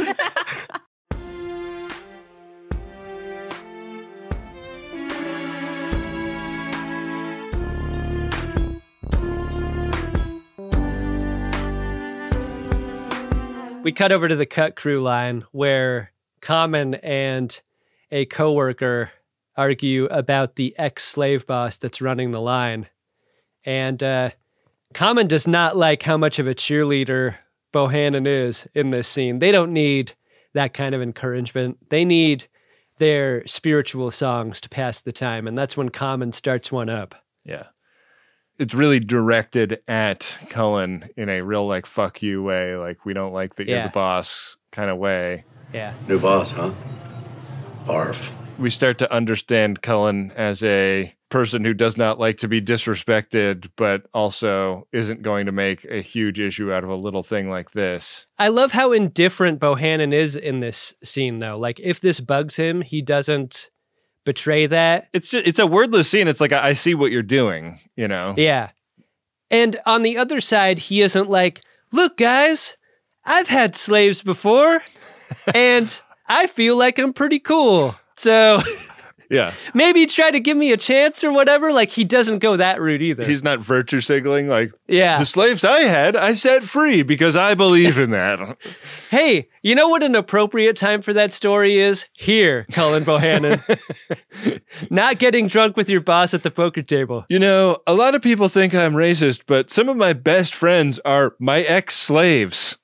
We cut over to the cut crew line where Common and a coworker argue about the ex-slave boss that's running the line. And uh, Common does not like how much of a cheerleader Bohannon is in this scene. They don't need that kind of encouragement. They need their spiritual songs to pass the time. And that's when Common starts one up. Yeah. It's really directed at Cullen in a real, like, fuck you way. Like, we don't like that you're Yeah. the boss kind of way. Yeah. New boss, huh? Barf. We start to understand Cullen as a person who does not like to be disrespected, but also isn't going to make a huge issue out of a little thing like this. I love how indifferent Bohannon is in this scene, though. Like, if this bugs him, he doesn't betray that. It's just, it's a wordless scene. It's like, I, I see what you're doing, you know? Yeah. And on the other side, he isn't like, look, guys, I've had slaves before, and I feel like I'm pretty cool. So yeah, maybe try to give me a chance or whatever. Like, he doesn't go that route either. He's not virtue signaling like, yeah, the slaves I had, I set free because I believe in that. Hey, you know what an appropriate time for that story is? Here, Cullen Bohannon. Not getting drunk with your boss at the poker table. You know, a lot of people think I'm racist, but some of my best friends are my ex-slaves.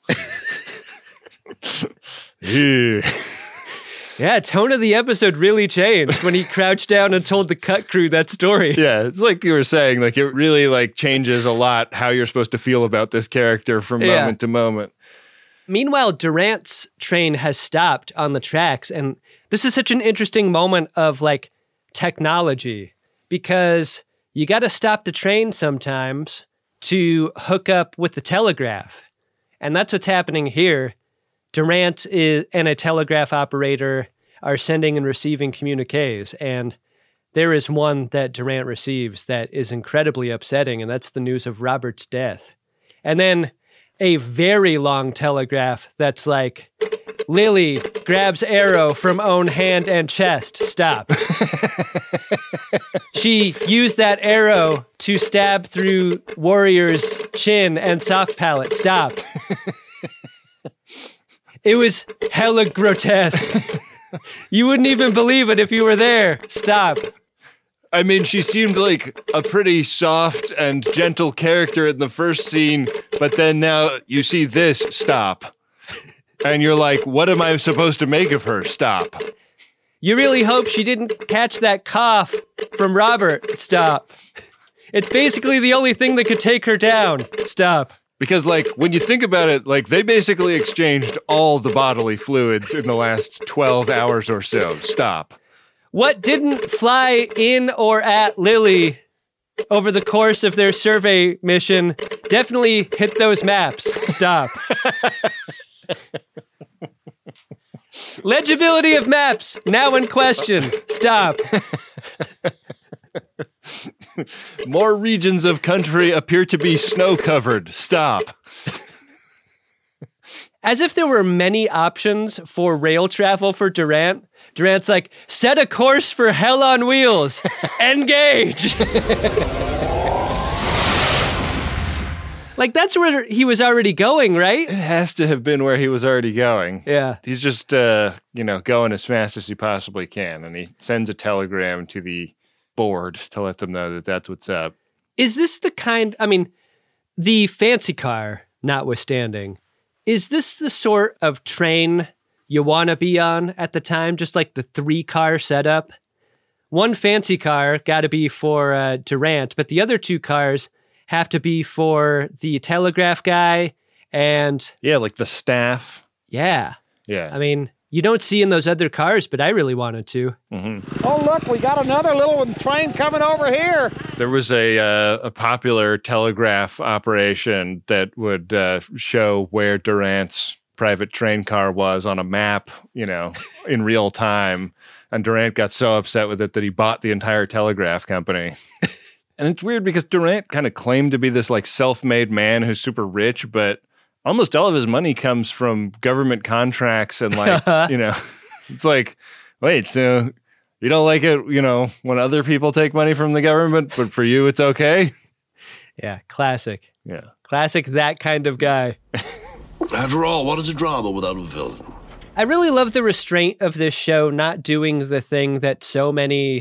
Yeah. Yeah, tone of the episode really changed when he crouched down and told the cut crew that story. Yeah, it's like you were saying, like it really like changes a lot how you're supposed to feel about this character from Yeah. moment to moment. Meanwhile, Durant's train has stopped on the tracks, and this is such an interesting moment of like technology because you got to stop the train sometimes to hook up with the telegraph. And that's what's happening here. Durant is, and a telegraph operator are sending and receiving communiques, and there is one that Durant receives that is incredibly upsetting, and that's the news of Robert's death. And then a very long telegraph that's like, Lily grabs arrow from own hand and chest. Stop. She used that arrow to stab through warrior's chin and soft palate. Stop. It was hella grotesque. You wouldn't even believe it if you were there. Stop. I mean, she seemed like a pretty soft and gentle character in the first scene, but then now you see this. Stop. And you're like, what am I supposed to make of her? Stop. You really hope she didn't catch that cough from Robert. Stop. It's basically the only thing that could take her down. Stop. Because, like, when you think about it, like, they basically exchanged all the bodily fluids in the last twelve hours or so. Stop. What didn't fly in or at Lily over the course of their survey mission definitely hit those maps. Stop. Legibility of maps, now in question. Stop. More regions of country appear to be snow-covered. Stop. As if there were many options for rail travel for Durant. Durant's like, set a course for hell on wheels. Engage. Like, that's where he was already going, right? It has to have been where he was already going. Yeah. He's just, uh, you know, going as fast as he possibly can. And he sends a telegram to the board to let them know that that's what's up. Is this the kind, I mean, the fancy car notwithstanding, is this the sort of train you want to be on at the time? Just like the three car setup? One fancy car got to be for uh, Durant, but the other two cars have to be for the telegraph guy and... Yeah, like the staff. Yeah. Yeah. I mean, you don't see in those other cars, but I really wanted to. Mm-hmm. Oh, look, we got another little train coming over here. There was a uh, a popular telegraph operation that would uh, show where Durant's private train car was on a map, you know, in real time. And Durant got so upset with it that he bought the entire telegraph company. And it's weird because Durant kind of claimed to be this like self-made man who's super rich, but almost all of his money comes from government contracts and like, you know, it's like, wait, so you don't like it, you know, when other people take money from the government, but for you, it's okay? Yeah, classic. Yeah. Classic that kind of guy. After all, what is a drama without a villain? I really love the restraint of this show not doing the thing that so many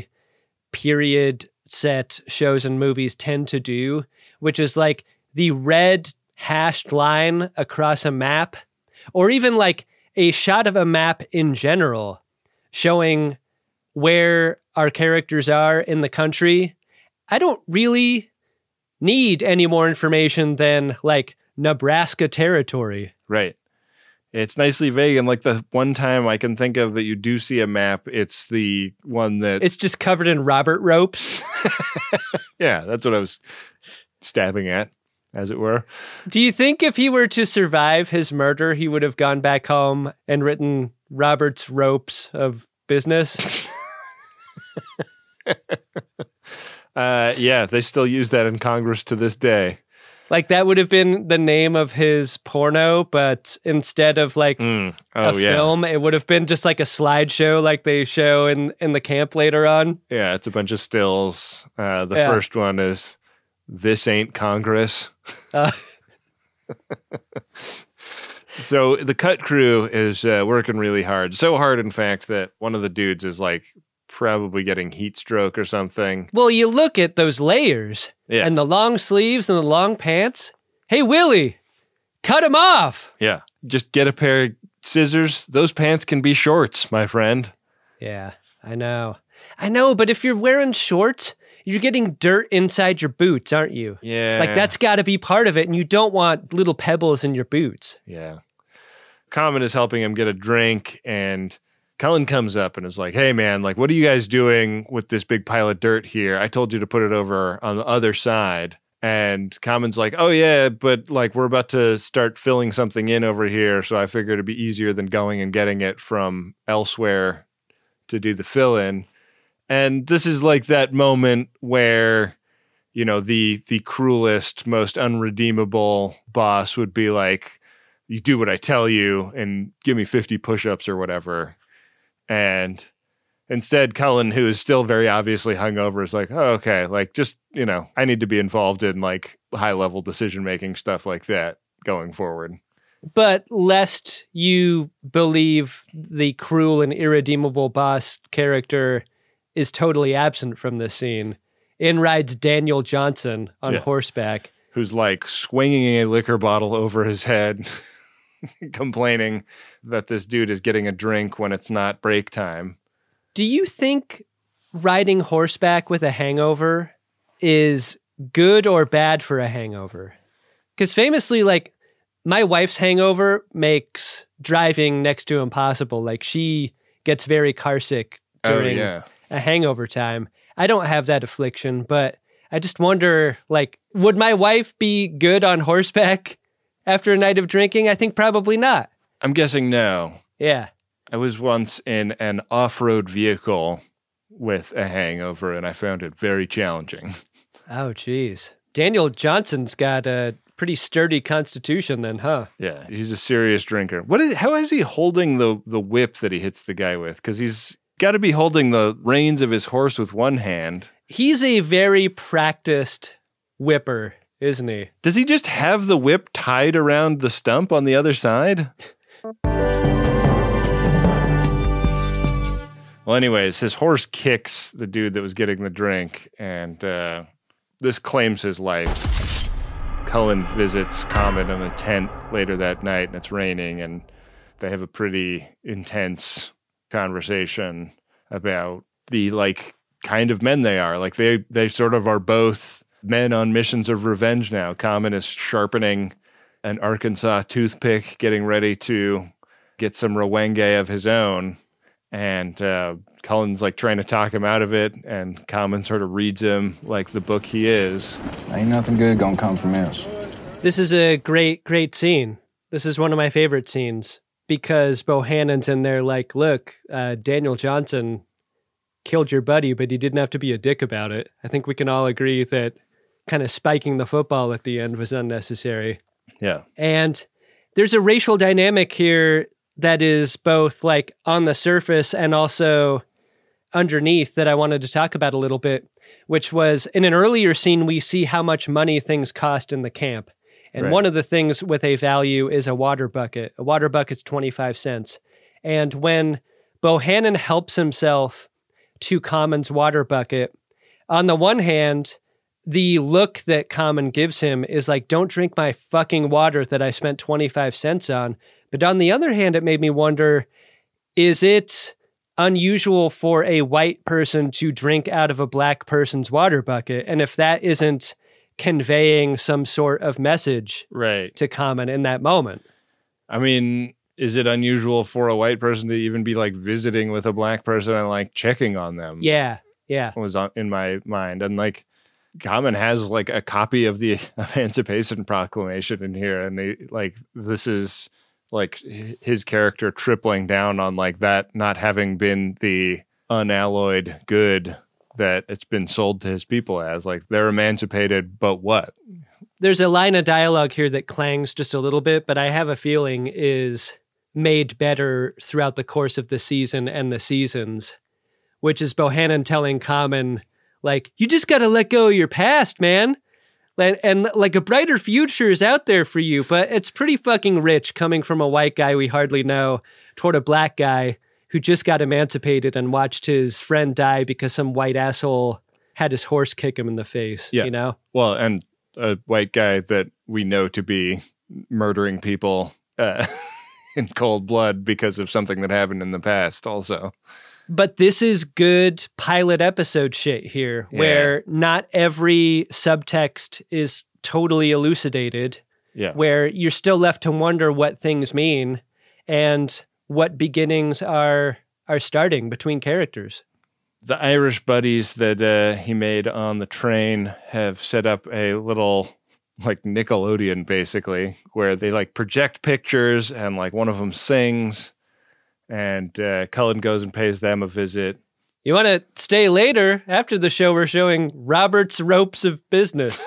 period set shows and movies tend to do, which is like the red hashed line across a map, or even like a shot of a map in general showing where our characters are in the country. I don't really need any more information than like Nebraska territory. Right. It's nicely vague, and like the one time I can think of that you do see a map, it's the one that... It's just covered in Robert ropes. Yeah, that's what I was stabbing at, as it were. Do you think if he were to survive his murder, he would have gone back home and written Robert's ropes of business? uh, yeah, they still use that in Congress to this day. Like that would have been the name of his porno, but instead of like mm. oh, a yeah. film, it would have been just like a slideshow like they show in, in the camp later on. Yeah, it's a bunch of stills. Uh, the yeah. first one is, "This ain't Congress." Uh. So the cut crew is uh, working really hard. So hard, in fact, that one of the dudes is like probably getting heat stroke or something. Well, you look at those layers yeah. and the long sleeves and the long pants. Hey, Willie, cut them off. Yeah. Just get a pair of scissors. Those pants can be shorts, my friend. Yeah, I know. I know, but if you're wearing shorts, you're getting dirt inside your boots, aren't you? Yeah. Like that's got to be part of it, and you don't want little pebbles in your boots. Yeah. Common is helping him get a drink, and Cullen comes up and is like, "Hey, man, like, what are you guys doing with this big pile of dirt here? I told you to put it over on the other side." And Common's like, "Oh, yeah, but, like, we're about to start filling something in over here, so I figured it'd be easier than going and getting it from elsewhere to do the fill-in." And this is, like, that moment where, you know, the the cruelest, most unredeemable boss would be like, "You do what I tell you and give me fifty push-ups or whatever." And instead, Cullen, who is still very obviously hungover, is like, "Oh, okay, like, just, you know, I need to be involved in, like, high-level decision-making stuff like that going forward." But lest you believe the cruel and irredeemable boss character is totally absent from this scene, in rides Daniel Johnson on yeah. horseback. Who's, like, swinging a liquor bottle over his head, complaining that this dude is getting a drink when it's not break time. Do you think riding horseback with a hangover is good or bad for a hangover? Because famously, like, my wife's hangover makes driving next to impossible. Like, she gets very carsick during oh, yeah. a hangover time. I don't have that affliction, but I just wonder, like, would my wife be good on horseback after a night of drinking? I think probably not. I'm guessing no. Yeah. I was once in an off-road vehicle with a hangover, and I found it very challenging. Oh, geez. Daniel Johnson's got a pretty sturdy constitution then, huh? Yeah, he's a serious drinker. What is? How is he holding the, the whip that he hits the guy with? Because he's got to be holding the reins of his horse with one hand. He's a very practiced whipper, isn't he? Does he just have the whip tied around the stump on the other side? Well, anyways, his horse kicks the dude that was getting the drink, and uh, this claims his life. Cullen visits Common in a tent later that night, and it's raining, and they have a pretty intense conversation about the, like, kind of men they are. Like, they, they sort of are both men on missions of revenge now. Common is sharpening an Arkansas toothpick, getting ready to get some Rowenge of his own. And uh, Cullen's like trying to talk him out of it, and Common sort of reads him like the book he is. Ain't nothing good gonna come from this. This is a great, great scene. This is one of my favorite scenes because Bohannon's in there like, look, uh, Daniel Johnson killed your buddy, but he didn't have to be a dick about it. I think we can all agree that kind of spiking the football at the end was unnecessary. Yeah. And there's a racial dynamic here that is both like on the surface and also underneath that I wanted to talk about a little bit, which was in an earlier scene, we see how much money things cost in the camp. And right. One of the things with a value is a water bucket. A water bucket's twenty-five cents. And when Bohannon helps himself to Common's water bucket, on the one hand, the look that Common gives him is like, don't drink my fucking water that I spent twenty-five cents on. But on the other hand, it made me wonder, is it unusual for a white person to drink out of a black person's water bucket? And if that isn't conveying some sort of message right. to Common in that moment. I mean, is it unusual for a white person to even be like visiting with a black person and like checking on them? Yeah, yeah. Was on, in my mind. And like, Common has like a copy of the Emancipation Proclamation in here, and they like this is like his character tripling down on like that not having been the unalloyed good that it's been sold to his people as. Like, they're emancipated, but what? There's a line of dialogue here that clangs just a little bit, but I have a feeling is made better throughout the course of the season and the seasons, which is Bohannon telling Common, like, you just got to let go of your past, man. And, and like a brighter future is out there for you, but it's pretty fucking rich coming from a white guy we hardly know toward a black guy who just got emancipated and watched his friend die because some white asshole had his horse kick him in the face, yeah. you know? Well, and a white guy that we know to be murdering people uh, in cold blood because of something that happened in the past also. But this is good pilot episode shit here, yeah. where not every subtext is totally elucidated, yeah. where you're still left to wonder what things mean and what beginnings are are starting between characters. The Irish buddies that uh, he made on the train have set up a little like Nickelodeon, basically, where they like project pictures and like one of them sings. And uh, Cullen goes and pays them a visit. You want to stay later? After the show, we're showing Robert's Ropes of Business.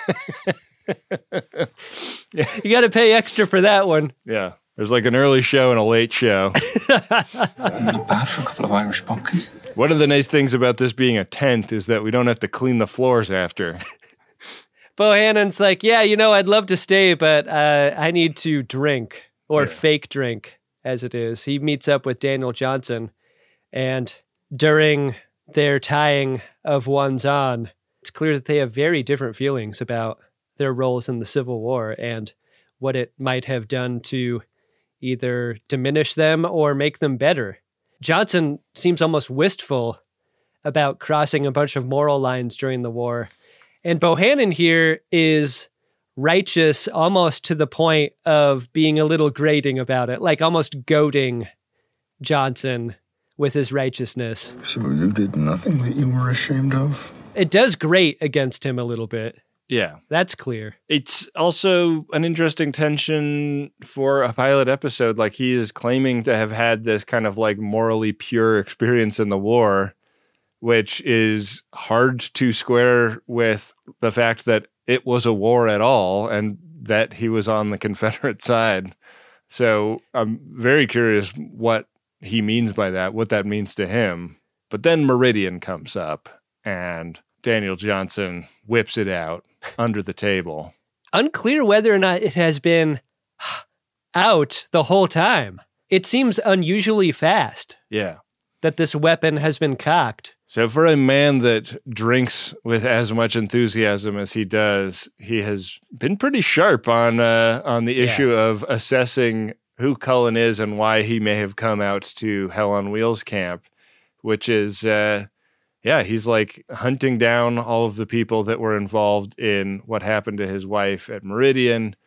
yeah. You got to pay extra for that one. Yeah. There's like an early show and a late show. Not bad for a couple of Irish pumpkins. One of the nice things about this being a tent is that we don't have to clean the floors after. Bohannon's like, yeah, you know, I'd love to stay, but uh, I need to drink or yeah. fake drink. As it is, he meets up with Daniel Johnson, and during their tying of ones on, it's clear that they have very different feelings about their roles in the Civil War and what it might have done to either diminish them or make them better. Johnson seems almost wistful about crossing a bunch of moral lines during the war, and Bohannon here is righteous almost to the point of being a little grating about it, like almost goading Johnson with his righteousness. So you did nothing that you were ashamed of? It does grate against him a little bit. Yeah. That's clear. It's also an interesting tension for a pilot episode. Like, he is claiming to have had this kind of like morally pure experience in the war, which is hard to square with the fact that it was a war at all and that he was on the Confederate side. So I'm very curious what he means by that, what that means to him. But then Meridian comes up and Daniel Johnson whips it out under the table. Unclear whether or not it has been out the whole time. It seems unusually fast. Yeah. That this weapon has been cocked. So for a man that drinks with as much enthusiasm as he does, he has been pretty sharp on uh, on the issue yeah. of assessing who Cullen is and why he may have come out to Hell on Wheels camp, which is, uh, yeah, he's like hunting down all of the people that were involved in what happened to his wife at Meridian.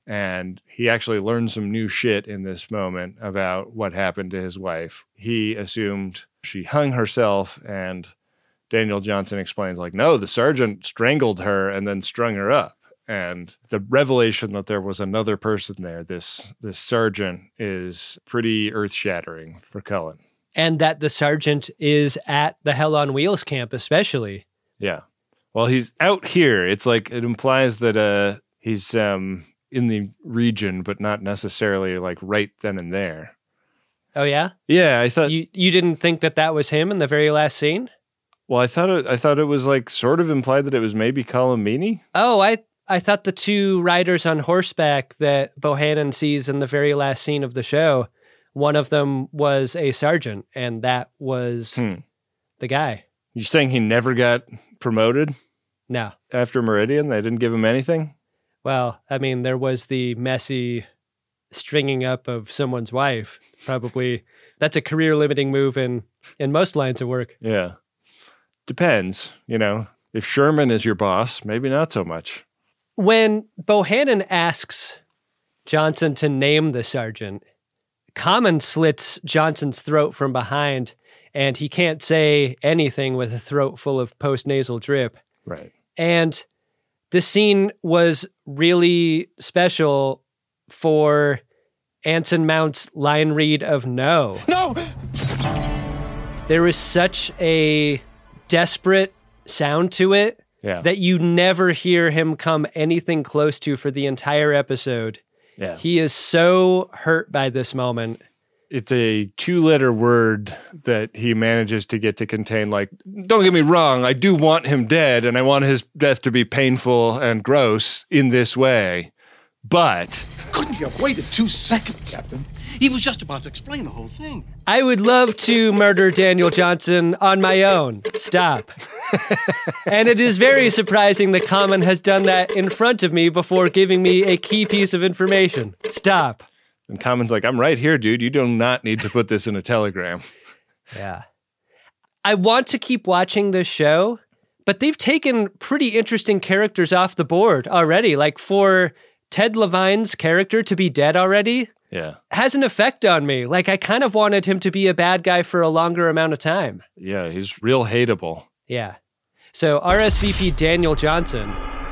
And he actually learned some new shit in this moment about what happened to his wife. He assumed she hung herself, and Daniel Johnson explains, like, no, the sergeant strangled her and then strung her up. And the revelation that there was another person there, this this sergeant, is pretty earth-shattering for Cullen. And that the sergeant is at the Hell on Wheels camp especially. Yeah. Well, he's out here. It's like, it implies that uh, he's... um. in the region, but not necessarily like right then and there. Oh yeah? Yeah, I thought you you didn't think that that was him in the very last scene? Well, I thought it, I thought it was like sort of implied that it was maybe Colm Meaney. Oh, I I thought the two riders on horseback that Bohannon sees in the very last scene of the show, one of them was a sergeant, and that was hmm. the guy. You're saying he never got promoted? No. After Meridian, they didn't give him anything? Well, I mean, there was the messy stringing up of someone's wife. Probably that's a career-limiting move in, in most lines of work. Yeah. Depends, you know. If Sherman is your boss, maybe not so much. When Bohannon asks Johnson to name the sergeant, Common slits Johnson's throat from behind, and he can't say anything with a throat full of post-nasal drip. Right. And the scene was really special for Anson Mount's line read of no. No! There was such a desperate sound to it yeah. that you never hear him come anything close to for the entire episode. Yeah. He is so hurt by this moment. It's a two-letter word that he manages to get to contain, like, don't get me wrong, I do want him dead, and I want his death to be painful and gross in this way, but... Couldn't you have waited two seconds, Captain? He was just about to explain the whole thing. I would love to murder Daniel Johnson on my own. Stop. And it is very surprising that Common has done that in front of me before giving me a key piece of information. Stop. And Common's like, I'm right here, dude. You do not need to put this in a telegram. Yeah. I want to keep watching this show, but they've taken pretty interesting characters off the board already. Like, for Ted Levine's character to be dead already yeah. has an effect on me. Like, I kind of wanted him to be a bad guy for a longer amount of time. Yeah, he's real hateable. Yeah. So R S V P Daniel Johnson.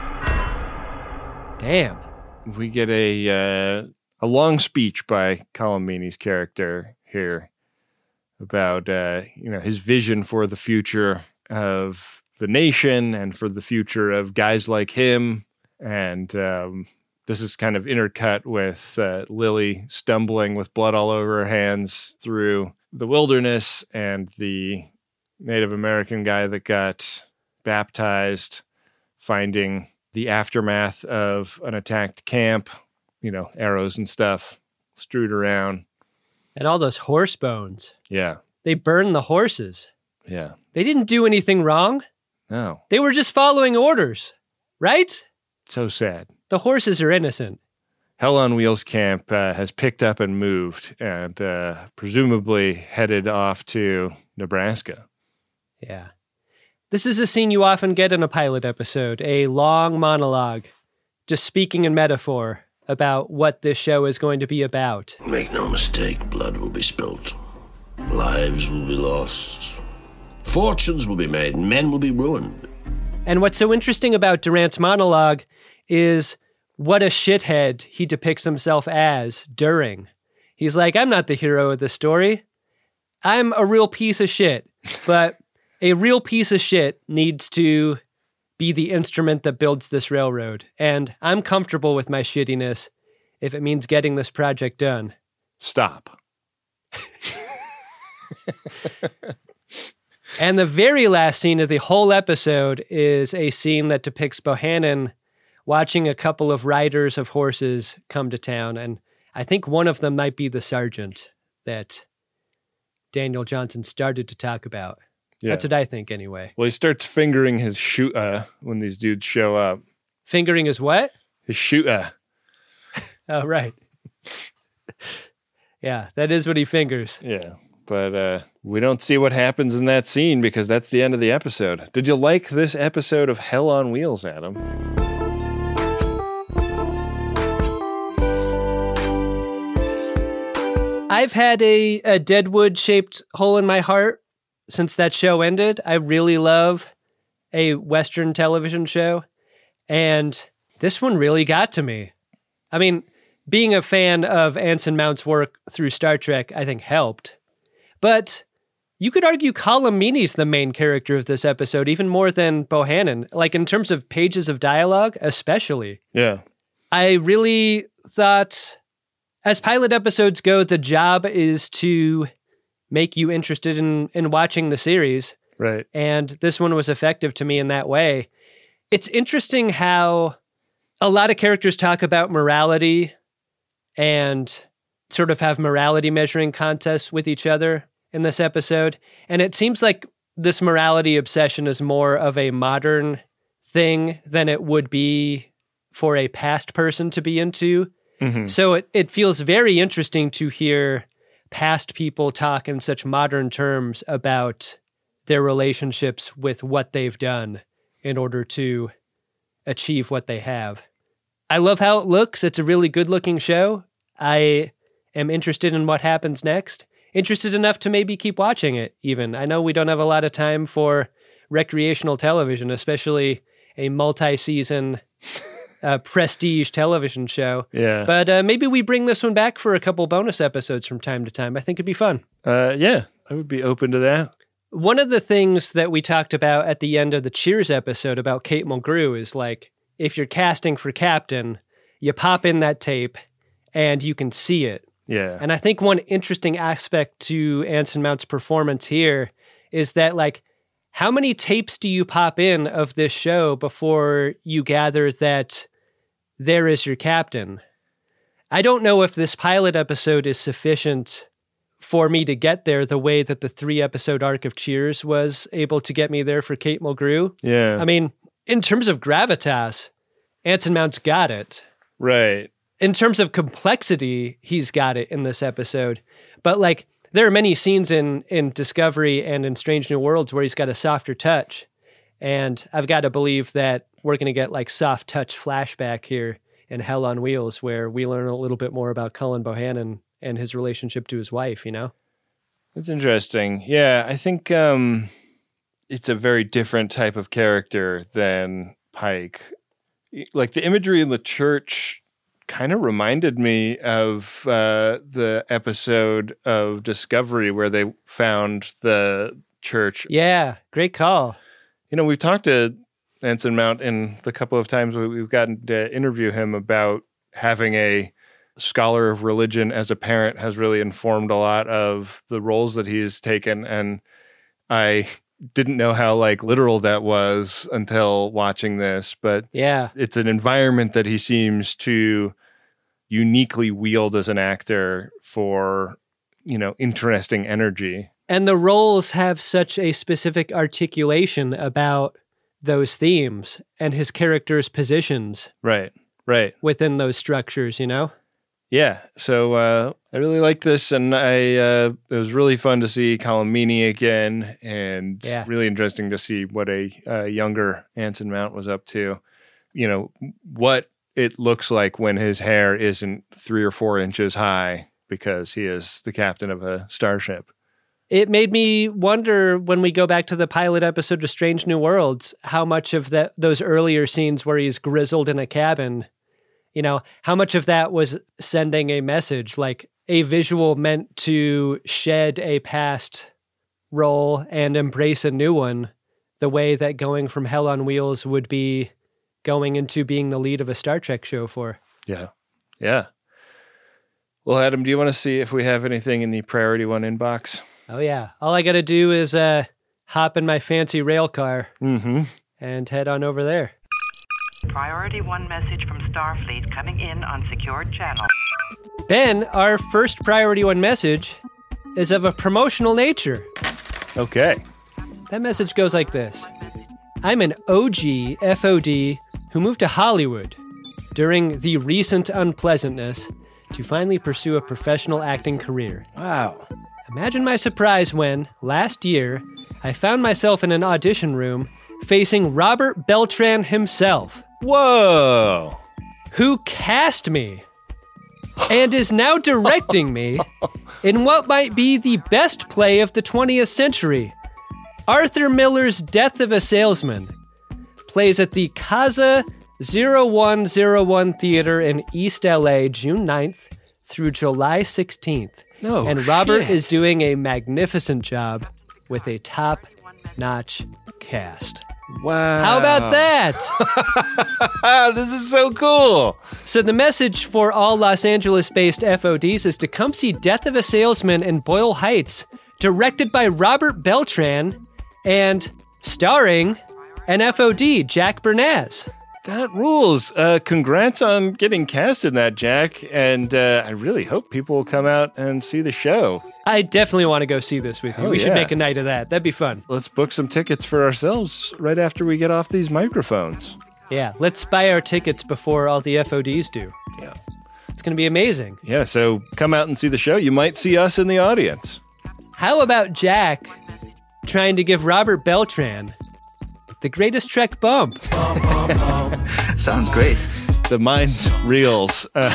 Damn. We get a... Uh... A long speech by Colm Meaney's character here about, uh, you know, his vision for the future of the nation and for the future of guys like him. And um, this is kind of intercut with uh, Lily stumbling with blood all over her hands through the wilderness, and the Native American guy that got baptized finding the aftermath of an attacked camp. You know, arrows and stuff strewed around. And all those horse bones. Yeah. They burned the horses. Yeah. They didn't do anything wrong. No. They were just following orders, right? So sad. The horses are innocent. Hell on Wheels camp uh, has picked up and moved and uh, presumably headed off to Nebraska. Yeah. This is a scene you often get in a pilot episode, a long monologue, just speaking in metaphor about what this show is going to be about. Make no mistake, blood will be spilt. Lives will be lost. Fortunes will be made. Men will be ruined. And what's so interesting about Durant's monologue is what a shithead he depicts himself as during. He's like, I'm not the hero of the story. I'm a real piece of shit. But a real piece of shit needs to be the instrument that builds this railroad. And I'm comfortable with my shittiness if it means getting this project done. Stop. And the very last scene of the whole episode is a scene that depicts Bohannon watching a couple of riders of horses come to town. And I think one of them might be the sergeant that Daniel Johnson started to talk about. Yeah. That's what I think anyway. Well, he starts fingering his shoota when these dudes show up. Fingering his what? His shoota. Oh, right. Yeah, that is what he fingers. Yeah. But uh, we don't see what happens in that scene because that's the end of the episode. Did you like this episode of Hell on Wheels, Adam? I've had a, a Deadwood-shaped hole in my heart since that show ended. I really love a Western television show, and this one really got to me. I mean, being a fan of Anson Mount's work through Star Trek, I think helped. But you could argue Colm Meaney's the main character of this episode, even more than Bohannon. Like, in terms of pages of dialogue, especially. Yeah. I really thought, as pilot episodes go, the job is to make you interested in, in watching the series. Right. And this one was effective to me in that way. It's interesting how a lot of characters talk about morality and sort of have morality measuring contests with each other in this episode. And it seems like this morality obsession is more of a modern thing than it would be for a past person to be into. Mm-hmm. So it, it feels very interesting to hear past people talk in such modern terms about their relationships with what they've done in order to achieve what they have. I love how it looks. It's a really good looking show. I am interested in what happens next. Interested enough to maybe keep watching it even. I know we don't have a lot of time for recreational television, especially a multi-season uh, prestige television show. Yeah. But uh, maybe we bring this one back for a couple bonus episodes from time to time. I think it'd be fun. Uh, yeah, I would be open to that. One of the things that we talked about at the end of the Cheers episode about Kate Mulgrew is like, if you're casting for Captain, you pop in that tape and you can see it. Yeah. And I think one interesting aspect to Anson Mount's performance here is that, like, how many tapes do you pop in of this show before you gather that there is your captain? I don't know if this pilot episode is sufficient for me to get there the way that the three episode arc of Cheers was able to get me there for Kate Mulgrew. Yeah. I mean, in terms of gravitas, Anson Mount's got it. Right. In terms of complexity, he's got it in this episode. But like, there are many scenes in, in Discovery and in Strange New Worlds where he's got a softer touch. And I've got to believe that we're going to get like soft touch flashback here in Hell on Wheels, where we learn a little bit more about Cullen Bohannon and his relationship to his wife, you know? That's interesting. Yeah, I think um, it's a very different type of character than Pike. Like, the imagery in the church kind of reminded me of uh, the episode of Discovery where they found the church. Yeah, great call. You know, we've talked to Anson Mount in the couple of times we've gotten to interview him about having a scholar of religion as a parent has really informed a lot of the roles that he's taken. And I didn't know how like literal that was until watching this, but yeah, it's an environment that he seems to uniquely wield as an actor for, you know, interesting energy. And the roles have such a specific articulation about those themes and his character's positions. Right, right. Within those structures, you know? Yeah, so uh, I really like this, and I uh, it was really fun to see Colm Meaney again, and yeah. really interesting to see what a uh, younger Anson Mount was up to. You know, what it looks like when his hair isn't three or four inches high because he is the captain of a starship. it made me wonder when we go back to the pilot episode of Strange New Worlds, how much of that those earlier scenes where he's grizzled in a cabin, you know, how much of that was sending a message, like a visual meant to shed a past role and embrace a new one, the way that going from Hell on Wheels would be going into being the lead of a Star Trek show for. Yeah. Yeah. Well, Adam, do you want to see if we have anything in the Priority One inbox? Oh, yeah. All I got to do is uh, hop in my fancy rail car mm-hmm. and head on over there. Priority One message from Starfleet coming in on secured channel. Ben, our first Priority One message is of a promotional nature. Okay. That message goes like this. I'm an O G F O D who moved to Hollywood during the recent unpleasantness to finally pursue a professional acting career. Wow. Imagine my surprise when, last year, I found myself in an audition room facing Robert Beltran himself. Whoa! Who cast me and is now directing me in what might be the best play of the twentieth century. Arthur Miller's Death of a Salesman plays at the Casa zero one zero one Theater in East L A, June ninth through July sixteenth. No and Robert shit. is doing a magnificent job with a top-notch cast. Wow. How about that? This is so cool. So the message for all Los Angeles-based F O Ds is to come see Death of a Salesman in Boyle Heights, directed by Robert Beltran and starring an F O D, Jack Bernaz. That rules. Uh, congrats on getting cast in that, Jack. And uh, I really hope people will come out and see the show. I definitely want to go see this with you. Oh, we yeah. should make a night of that. That'd be fun. Let's book some tickets for ourselves right after we get off these microphones. Yeah, let's buy our tickets before all the F O Ds do. Yeah. It's going to be amazing. Yeah, so come out and see the show. You might see us in the audience. How about Jack trying to give Robert Beltran the greatest Trek bump? Sounds great. The mind reels. Uh,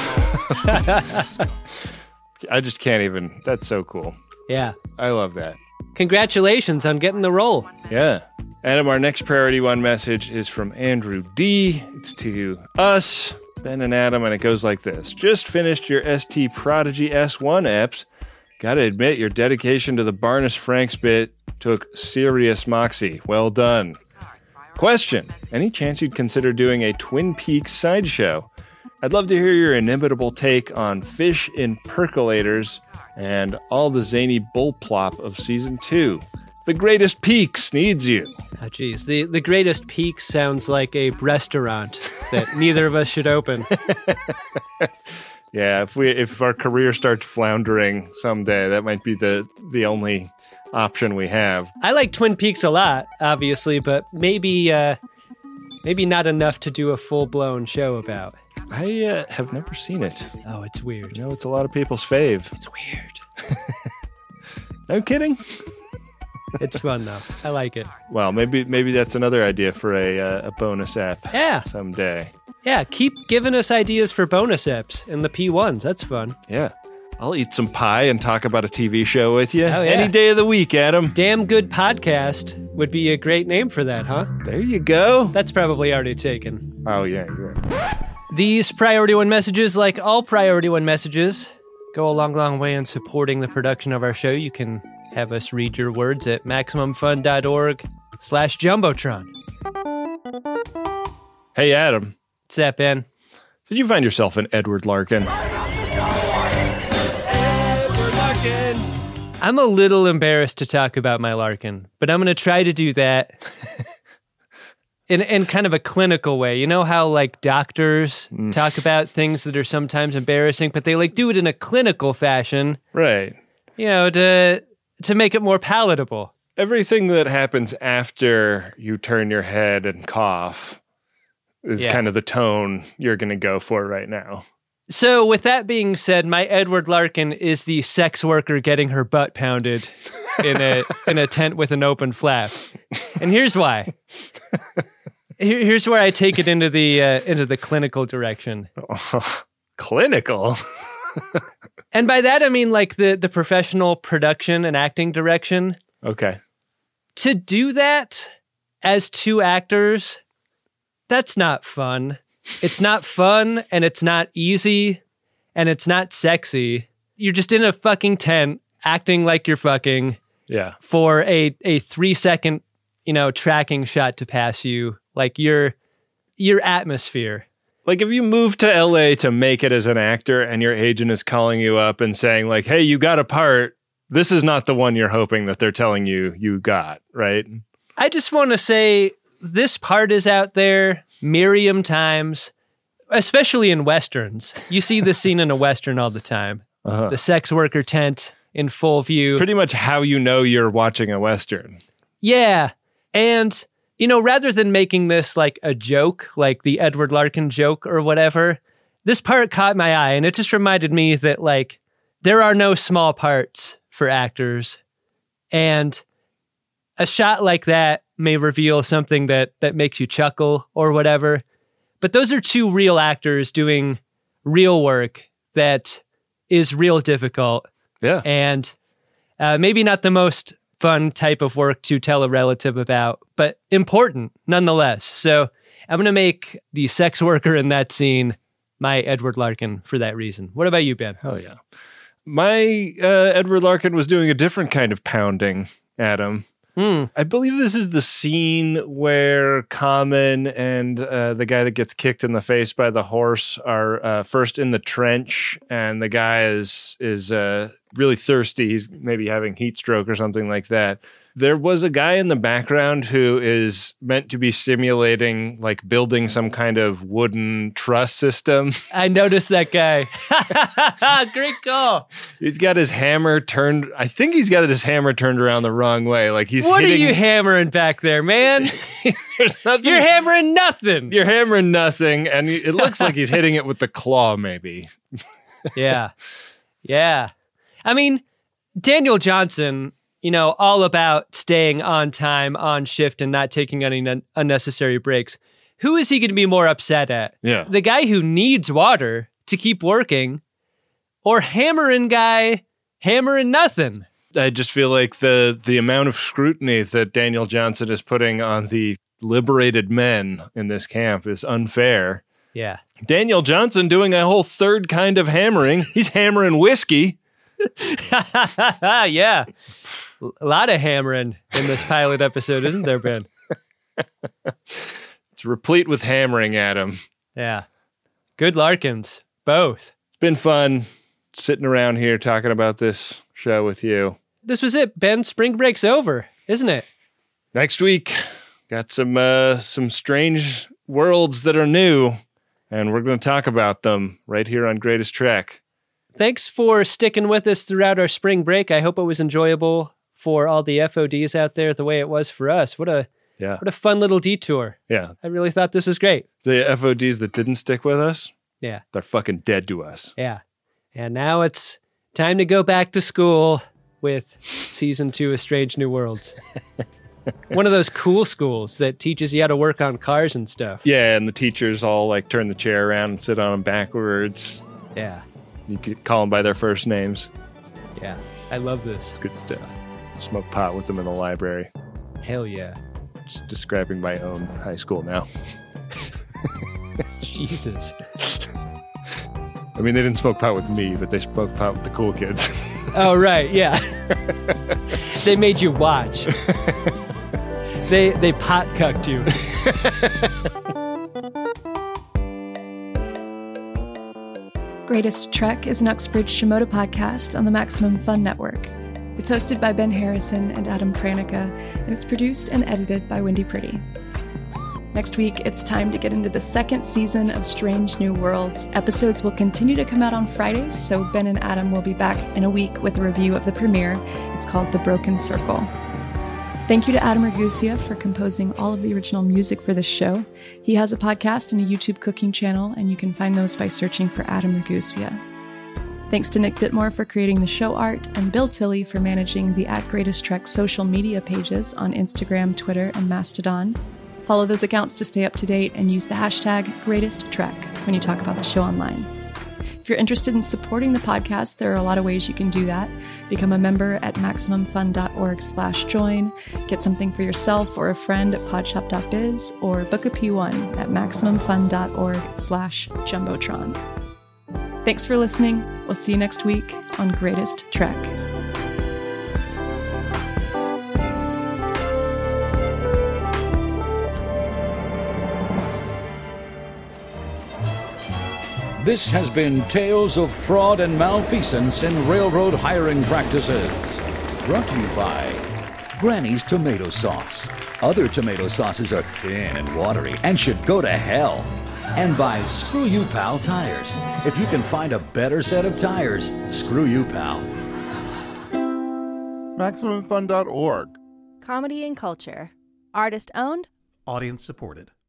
I just can't even. That's so cool. Yeah. I love that. Congratulations on getting the role. Yeah. Adam, our next Priority One message is from Andrew D. It's to us, Ben and Adam, and it goes like this. Just finished your S T Prodigy S one eps. Gotta admit, your dedication to the Barnes Franks bit took serious moxie. Well done. Question. Any chance you'd consider doing a Twin Peaks sideshow? I'd love to hear your inimitable take on fish in percolators and all the zany bullplop of season two. The Greatest Peaks needs you. Oh, geez. The, the Greatest Peaks sounds like a restaurant that neither of us should open. Yeah, if we if our career starts floundering someday, that might be the, the only option we have. I like Twin Peaks a lot, obviously, but maybe uh, maybe not enough to do a full-blown show about. I uh, have never seen it. Oh, it's weird. You know, it's a lot of people's fave. It's weird. No kidding? It's fun, though. I like it. Well, maybe maybe that's another idea for a uh, a bonus app. Yeah. Someday. Yeah, keep giving us ideas for bonus apps in the P ones. That's fun. Yeah. I'll eat some pie and talk about a T V show with you. Oh, yeah. Any day of the week, Adam. Damn Good Podcast would be a great name for that, huh? There you go. That's probably already taken. Oh, yeah, you're right. These Priority One messages, like all Priority One messages, go a long, long way in supporting the production of our show. You can have us read your words at MaximumFun.org slash Jumbotron. Hey, Adam. What's that, Ben? Did you find yourself an Edward Larkin? I'm a little embarrassed to talk about my Larkin, but I'm going to try to do that in in kind of a clinical way. You know how like doctors mm. talk about things that are sometimes embarrassing, but they like do it in a clinical fashion. Right. You know, to to make it more palatable. Everything that happens after you turn your head and cough is yeah. kind of the tone you're going to go for right now. So with that being said, my Edward Larkin is the sex worker getting her butt pounded in a in a tent with an open flap. And here's why. Here, here's where I take it into the uh, into the clinical direction. Oh, clinical? And by that, I mean like the, the professional production and acting direction. Okay. To do that as two actors, that's not fun. It's not fun, and it's not easy, and it's not sexy. You're just in a fucking tent acting like you're fucking yeah. for a, a three second, you know, tracking shot to pass you. Like your your atmosphere. Like if you move to L A to make it as an actor and your agent is calling you up and saying like, hey, you got a part. This is not the one you're hoping that they're telling you you got, right? I just want to say this part is out there myriad times, especially in Westerns. You see this scene in a Western all the time. Uh-huh. The sex worker tent in full view. Pretty much how you know you're watching a Western. Yeah. And, you know, rather than making this like a joke, like the Edward Larkin joke or whatever, this part caught my eye, and it just reminded me that like there are no small parts for actors. And a shot like that may reveal something that that makes you chuckle or whatever. But those are two real actors doing real work that is real difficult. Yeah. And uh, maybe not the most fun type of work to tell a relative about, but important nonetheless. So I'm going to make the sex worker in that scene my Edward Larkin for that reason. What about you, Ben? Oh, yeah. My uh, Edward Larkin was doing a different kind of pounding, Adam. Mm. I believe this is the scene where Common and uh, the guy that gets kicked in the face by the horse are uh, first in the trench, and the guy is is uh, really thirsty. He's maybe having heat stroke or something like that. There was a guy in the background who is meant to be simulating like building some kind of wooden truss system. I noticed that guy. Great call. He's got his hammer turned. I think he's got his hammer turned around the wrong way. Like he's What hitting, are you hammering back there, man? There's nothing. You're hammering nothing. You're hammering nothing, and it looks like he's hitting it with the claw, maybe. Yeah. Yeah. I mean, Daniel Johnson, you know, all about staying on time, on shift, and not taking any un- unnecessary breaks. Who is he going to be more upset at? Yeah. The guy who needs water to keep working, or hammering guy hammering nothing? I just feel like the the amount of scrutiny that Daniel Johnson is putting on the liberated men in this camp is unfair. Yeah. Daniel Johnson doing a whole third kind of hammering. He's hammering whiskey. Yeah. A lot of hammering in this pilot episode, isn't there, Ben? It's replete with hammering, Adam. Yeah. Good Larkins. Both. It's been fun sitting around here talking about this show with you. This was it, Ben. Spring break's over, isn't it? Next week, got some uh, some strange worlds that are new, and we're going to talk about them right here on Greatest Trek. Thanks for sticking with us throughout our spring break. I hope it was enjoyable for all the F O Ds out there the way it was for us. What a yeah. what a fun little detour. Yeah. I really thought this was great. The F O Ds that didn't stick with us, yeah, they're fucking dead to us. Yeah. And now it's time to go back to school with season two of Strange New Worlds. One of those cool schools that teaches you how to work on cars and stuff. Yeah, and the teachers all like turn the chair around and sit on them backwards. Yeah. You could call them by their first names. Yeah, I love this. It's good stuff. Smoke pot with them in the library. Hell yeah. Just describing my own high school now. Jesus. I mean, they didn't smoke pot with me, but they smoked pot with the cool kids. Oh, right, yeah. They made you watch. they they pot cucked you. Greatest Trek is an Uxbridge Shimoda podcast on the Maximum Fun Network. It's hosted by Ben Harrison and Adam Pranica, and it's produced and edited by Wendy Pretty. Next week, it's time to get into the second season of Strange New Worlds. Episodes will continue to come out on Fridays, so Ben and Adam will be back in a week with a review of the premiere. It's called The Broken Circle. Thank you to Adam Ragusia for composing all of the original music for this show. He has a podcast and a YouTube cooking channel, and you can find those by searching for Adam Ragusia. Thanks to Nick Ditmore for creating the show art, and Bill Tilley for managing the at Greatest Trek social media pages on Instagram, Twitter, and Mastodon. Follow those accounts to stay up to date and use the hashtag Greatest Trek when you talk about the show online. If you're interested in supporting the podcast, there are a lot of ways you can do that. Become a member at MaximumFun.org slash join, get something for yourself or a friend at podshop dot biz, or book a P one at MaximumFun.org slash Jumbotron. Thanks for listening. We'll see you next week on Greatest Trek. This has been Tales of Fraud and Malfeasance in Railroad Hiring Practices. Brought to you by Granny's Tomato Sauce. Other tomato sauces are thin and watery and should go to hell. And by Screw You Pal Tires. If you can find a better set of tires, screw you, pal. Maximum Fun dot org. Comedy and culture. Artist owned. Audience supported.